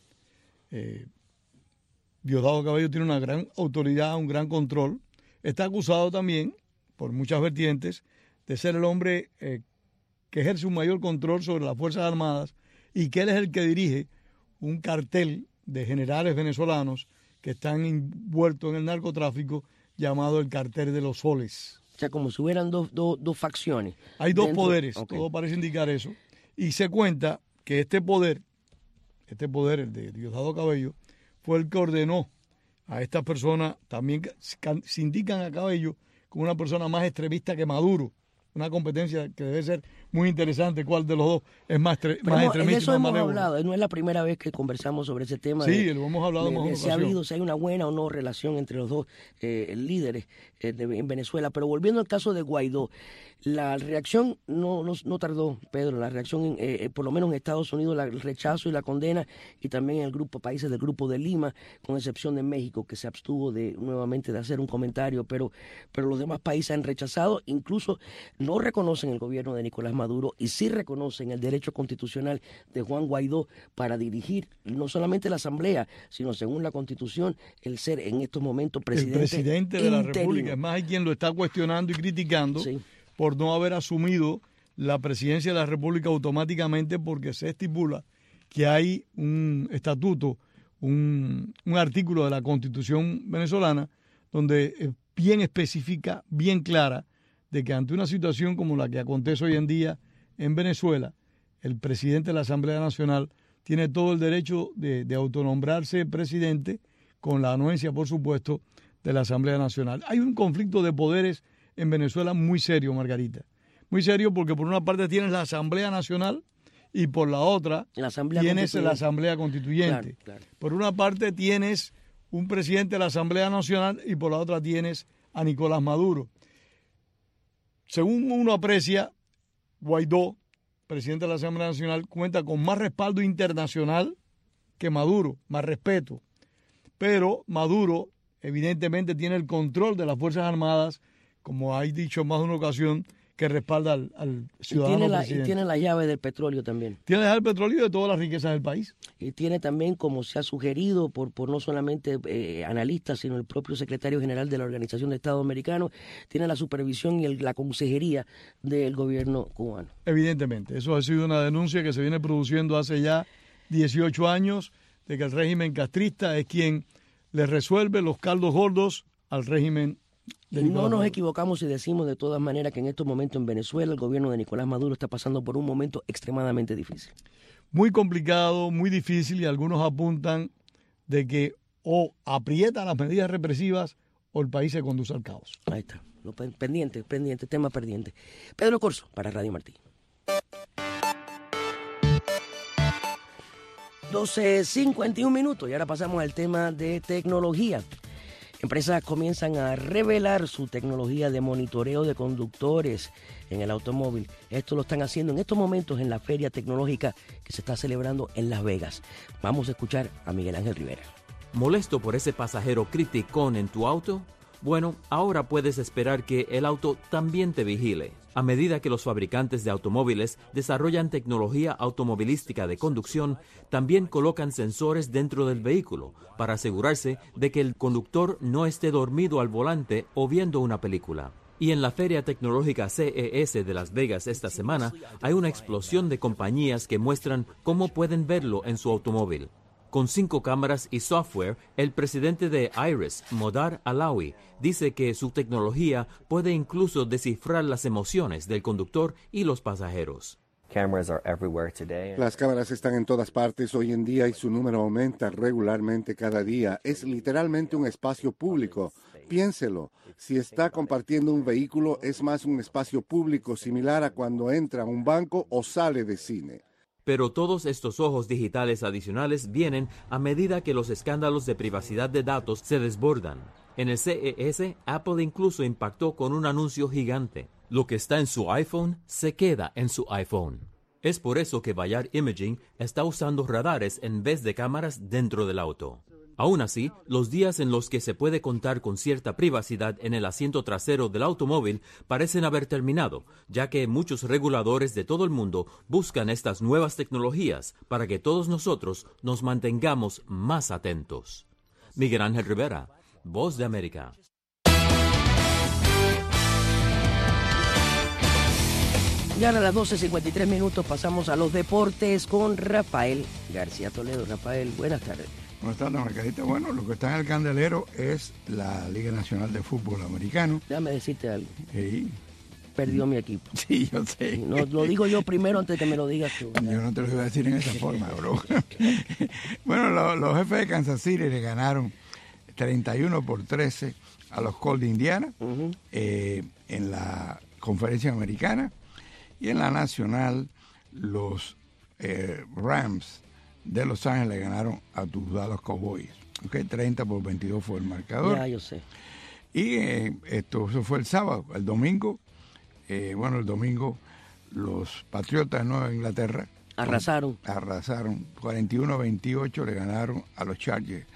Eh, Diosdado Cabello tiene una gran autoridad, un gran control. Está acusado también, por muchas vertientes, de ser el hombre eh, que ejerce un mayor control sobre las Fuerzas Armadas y que él es el que dirige un cartel de generales venezolanos que están envueltos en el narcotráfico llamado el Cartel de los Soles. O sea, como si hubieran dos, dos, dos facciones. Hay dos dentro, poderes, okay. Todo parece indicar eso. Y se cuenta que este poder, este poder, el de Diosdado Cabello, fue el que ordenó a estas personas, también se indican a Cabello como una persona más extremista que Maduro. Una competencia que debe ser muy interesante, cuál de los dos es más, tre- más hemos, extremista. Eso más hemos malévolo. hablado, no es la primera vez que conversamos sobre ese tema. Sí, de, lo hemos hablado de, más de si ha habido, si hay una buena o no relación entre los dos eh, líderes eh, de, en Venezuela. Pero volviendo al caso de Guaidó, la reacción no, no, no tardó, Pedro, la reacción, eh, por lo menos en Estados Unidos, la, el rechazo y la condena, y también en el grupo, países del Grupo de Lima, con excepción de México, que se abstuvo de nuevamente de hacer un comentario, pero, pero los demás países han rechazado, incluso no reconocen el gobierno de Nicolás Maduro Maduro y sí reconocen el derecho constitucional de Juan Guaidó para dirigir no solamente la Asamblea, sino según la Constitución, el ser en estos momentos presidente, el presidente de la interino. República. Es más, hay quien lo está cuestionando y criticando sí. por no haber asumido la presidencia de la República automáticamente, porque se estipula que hay un estatuto, un, un artículo de la Constitución venezolana donde bien específica, bien clara, de que ante una situación como la que acontece hoy en día en Venezuela, el presidente de la Asamblea Nacional tiene todo el derecho de, de autonombrarse presidente, con la anuencia, por supuesto, de la Asamblea Nacional. Hay un conflicto de poderes en Venezuela muy serio, Margarita. Muy serio porque por una parte tienes la Asamblea Nacional y por la otra la Asamblea tienes la Asamblea Constituyente. Claro, claro. Por una parte tienes un presidente de la Asamblea Nacional y por la otra tienes a Nicolás Maduro. Según uno aprecia, Guaidó, presidente de la Asamblea Nacional, cuenta con más respaldo internacional que Maduro, más respeto. Pero Maduro evidentemente tiene el control de las Fuerzas Armadas, como hay dicho en más de una ocasión, que respalda al, al ciudadano y tiene la, presidente. Y tiene la llave del petróleo también. Tiene la llave del petróleo y de todas las riquezas del país. Y tiene también, como se ha sugerido por, por no solamente eh, analistas, sino el propio secretario general de la Organización de Estados Americanos, tiene la supervisión y el, la consejería del gobierno cubano. Evidentemente, eso ha sido una denuncia que se viene produciendo hace ya dieciocho años, de que el régimen castrista es quien le resuelve los caldos gordos al régimen de Y no nos Maduro. equivocamos si decimos de todas maneras que en estos momentos en Venezuela el gobierno de Nicolás Maduro está pasando por un momento extremadamente difícil. Muy complicado, muy difícil, y algunos apuntan de que o aprieta las medidas represivas o el país se conduce al caos. Ahí está, lo pen- pendiente, pendiente, tema pendiente. Pedro Corso, para Radio Martí. doce cincuenta y un minutos y ahora pasamos al tema de tecnología. Empresas comienzan a revelar su tecnología de monitoreo de conductores en el automóvil. Esto lo están haciendo en estos momentos en la feria tecnológica que se está celebrando en Las Vegas. Vamos a escuchar a Miguel Ángel Rivera. ¿Molesto por ese pasajero criticón en tu auto? Bueno, ahora puedes esperar que el auto también te vigile. A medida que los fabricantes de automóviles desarrollan tecnología automovilística de conducción, también colocan sensores dentro del vehículo para asegurarse de que el conductor no esté dormido al volante o viendo una película. Y en la Feria Tecnológica C E S de Las Vegas esta semana, hay una explosión de compañías que muestran cómo pueden verlo en su automóvil. Con cinco cámaras y software, el presidente de Iris, Modar Alawi, dice que su tecnología puede incluso descifrar las emociones del conductor y los pasajeros. Las cámaras están en todas partes hoy en día y su número aumenta regularmente cada día. Es literalmente un espacio público. Piénselo, si está compartiendo un vehículo, es más un espacio público similar a cuando entra a un banco o sale de cine. Pero todos estos ojos digitales adicionales vienen a medida que los escándalos de privacidad de datos se desbordan. En el C E S, Apple incluso impactó con un anuncio gigante. Lo que está en su iPhone se queda en su iPhone. Es por eso que Bayard Imaging está usando radares en vez de cámaras dentro del auto. Aún así, los días en los que se puede contar con cierta privacidad en el asiento trasero del automóvil parecen haber terminado, ya que muchos reguladores de todo el mundo buscan estas nuevas tecnologías para que todos nosotros nos mantengamos más atentos. Miguel Ángel Rivera, Voz de América. Ya a las doce cincuenta y tres minutos pasamos a los deportes con Rafael García Toledo. Rafael, buenas tardes. Buenas tardes, Margarita. Bueno, lo que está en el candelero es la Liga Nacional de Fútbol Americano. Déjame decirte algo. Sí. Perdió mi equipo. Sí, yo sé. No, lo digo yo primero antes de que me lo digas tú. Yo no te lo iba a decir en esa forma, bro. Bueno, lo, los jefes de Kansas City le ganaron treinta y uno por trece a los Colts de Indiana uh-huh. eh, en la conferencia americana, y en la nacional los eh, Rams de Los Ángeles le ganaron a tus Dallas Cowboys. Okay, treinta por veintidós fue el marcador. Ya, yo sé. Y eh, esto eso fue el sábado. El domingo, eh, bueno, el domingo los Patriotas de Nueva Inglaterra arrasaron. Arrasaron. cuarenta y uno a veintiocho le ganaron a los Chargers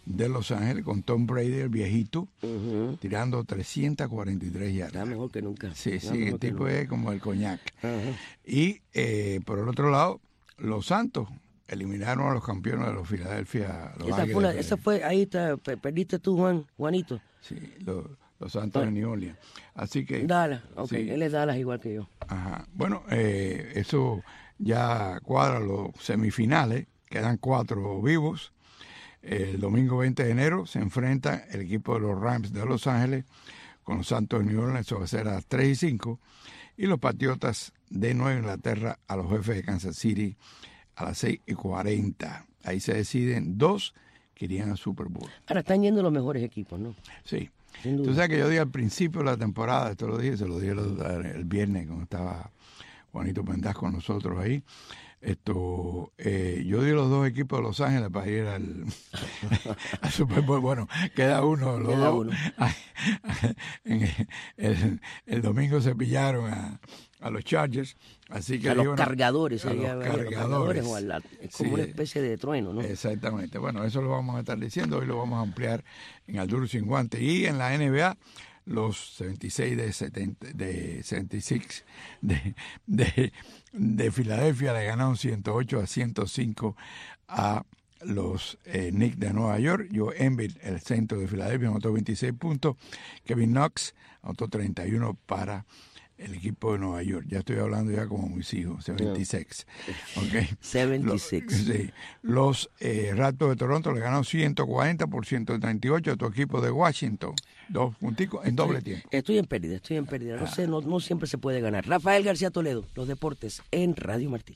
de Los Ángeles con Tom Brady, el viejito, uh-huh. tirando trescientas cuarenta y tres yardas. Está mejor que nunca. Sí, Está sí, el tipo nunca. es como el coñac. Uh-huh. Y eh, por el otro lado, los Santos eliminaron a los campeones de los Philadelphia. Los esa, fue una, esa fue, ahí está, perdiste tú, Juan, Juanito. Sí, los, los Santos de New Orleans. Así que... Dallas, ok, sí. Él es Dallas igual que yo. Ajá. Bueno, eh, eso ya cuadra los semifinales, quedan cuatro vivos. El domingo veinte de enero se enfrenta el equipo de los Rams de Los Ángeles con los Santos de New Orleans, eso va a ser a las tres y cinco, y los Patriotas de Nueva Inglaterra a los Jefes de Kansas City a las seis y cuarenta. Ahí se deciden dos que irían al Super Bowl. Ahora están yendo los mejores equipos, ¿no? Sí. Tú sabes que yo dije al principio de la temporada, esto lo dije, se lo dije el, el viernes cuando estaba Juanito Pendaz con nosotros ahí. Esto, eh, yo di los dos equipos de Los Ángeles para ir al, al Super Bowl. Bueno, queda uno. Los queda dos. uno. El, el, el domingo se pillaron a, a los Chargers, así que a los iban, cargadores, a los sería, cargadores, cargadores o la, es como sí, una especie de trueno, ¿no? Exactamente. Bueno, eso lo vamos a estar diciendo, hoy lo vamos a ampliar en Al Duro Sin Guante. Y en la N B A, los setenta y seis de setenta, de setenta y seis de, de, de Filadelfia le ganaron ciento ocho a ciento cinco a los eh, Knicks de Nueva York. Joe Embiid, el centro de Filadelfia, anotó veintiséis puntos. Kevin Knox anotó treinta y uno para el equipo de Nueva York. Ya estoy hablando ya como mis hijos, setenta y seis. Okay. setenta y seis. Los, sí. Los eh, Raptors de Toronto le ganaron ciento cuarenta por ciento treinta y ocho a tu equipo de Washington. Dos punticos en doble tiempo. Estoy en pérdida, estoy en pérdida. No ah. sé, no, no siempre se puede ganar. Rafael García Toledo, los deportes en Radio Martí.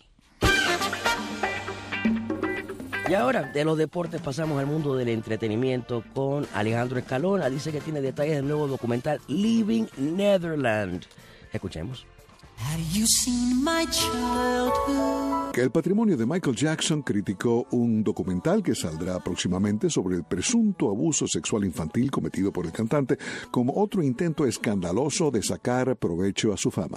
Y ahora, de los deportes pasamos al mundo del entretenimiento con Alejandro Escalona. Dice que tiene detalles del nuevo documental Living Neverland. Escuchemos. Que el patrimonio de Michael Jackson criticó un documental que saldrá próximamente sobre el presunto abuso sexual infantil cometido por el cantante como otro intento escandaloso de sacar provecho a su fama.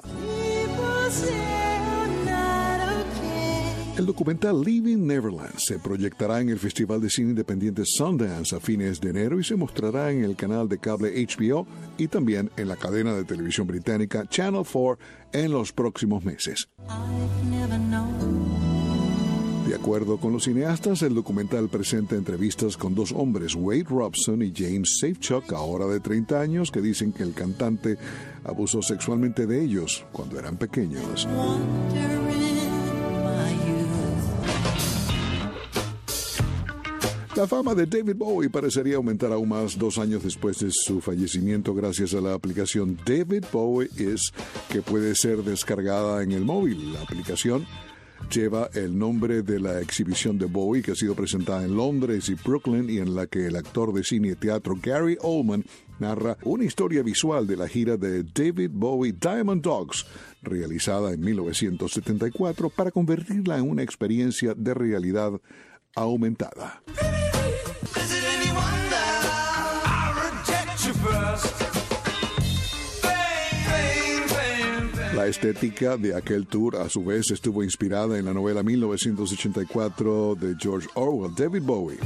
El documental Living Neverland se proyectará en el Festival de Cine Independiente Sundance a fines de enero y se mostrará en el canal de cable H B O y también en la cadena de televisión británica Channel cuatro en los próximos meses. De acuerdo con los cineastas, el documental presenta entrevistas con dos hombres, Wade Robson y James Safechuck, ahora de treinta años, que dicen que el cantante abusó sexualmente de ellos cuando eran pequeños. La fama de David Bowie parecería aumentar aún más dos años después de su fallecimiento gracias a la aplicación David Bowie Is, que puede ser descargada en el móvil. La aplicación lleva el nombre de la exhibición de Bowie que ha sido presentada en Londres y Brooklyn y en la que el actor de cine y teatro Gary Oldman narra una historia visual de la gira de David Bowie Diamond Dogs, realizada en mil novecientos setenta y cuatro, para convertirla en una experiencia de realidad aumentada. La estética de aquel tour, a su vez, estuvo inspirada en la novela mil novecientos ochenta y cuatro de George Orwell, David Bowie.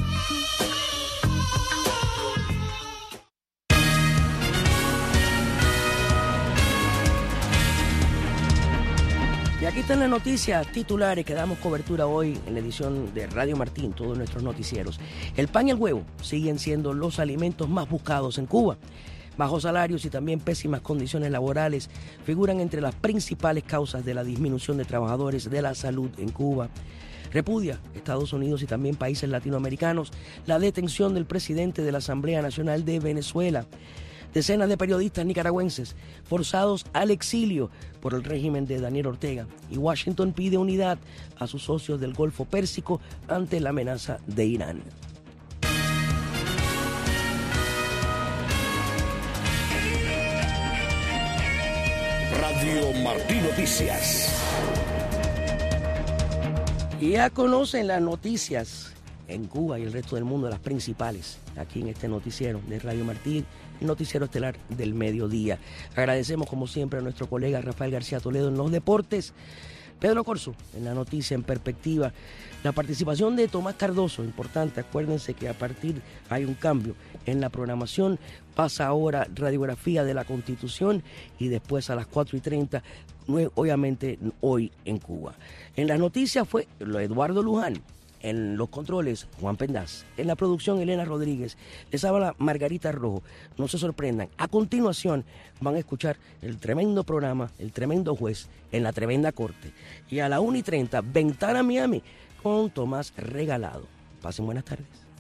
Y aquí están las noticias titulares que damos cobertura hoy en la edición de Radio Martín, todos nuestros noticieros. El pan y el huevo siguen siendo los alimentos más buscados en Cuba. Bajos salarios y también pésimas condiciones laborales figuran entre las principales causas de la disminución de trabajadores de la salud en Cuba. Repudia Estados Unidos y también países latinoamericanos la detención del presidente de la Asamblea Nacional de Venezuela. Decenas de periodistas nicaragüenses forzados al exilio por el régimen de Daniel Ortega. Y Washington pide unidad a sus socios del Golfo Pérsico ante la amenaza de Irán. Radio Martí Noticias. Y ya conocen las noticias en Cuba y el resto del mundo, las principales, aquí en este noticiero de Radio Martí, el noticiero estelar del mediodía. Agradecemos como siempre a nuestro colega Rafael García Toledo en los deportes. Pedro Corso, en la noticia en perspectiva, la participación de Tomás Cardoso, importante, acuérdense que a partir hay un cambio en la programación, pasa ahora radiografía de la Constitución y después a las cuatro y treinta, obviamente hoy en Cuba. En las noticias fue Eduardo Luján, en los controles Juan Pendaz, en la producción Elena Rodríguez, les habla Margarita Rojo. No se sorprendan, a continuación van a escuchar el tremendo programa, el tremendo juez en la tremenda corte. Y a la una y treinta, Ventana Miami con Tomás Regalado. Pasen buenas tardes.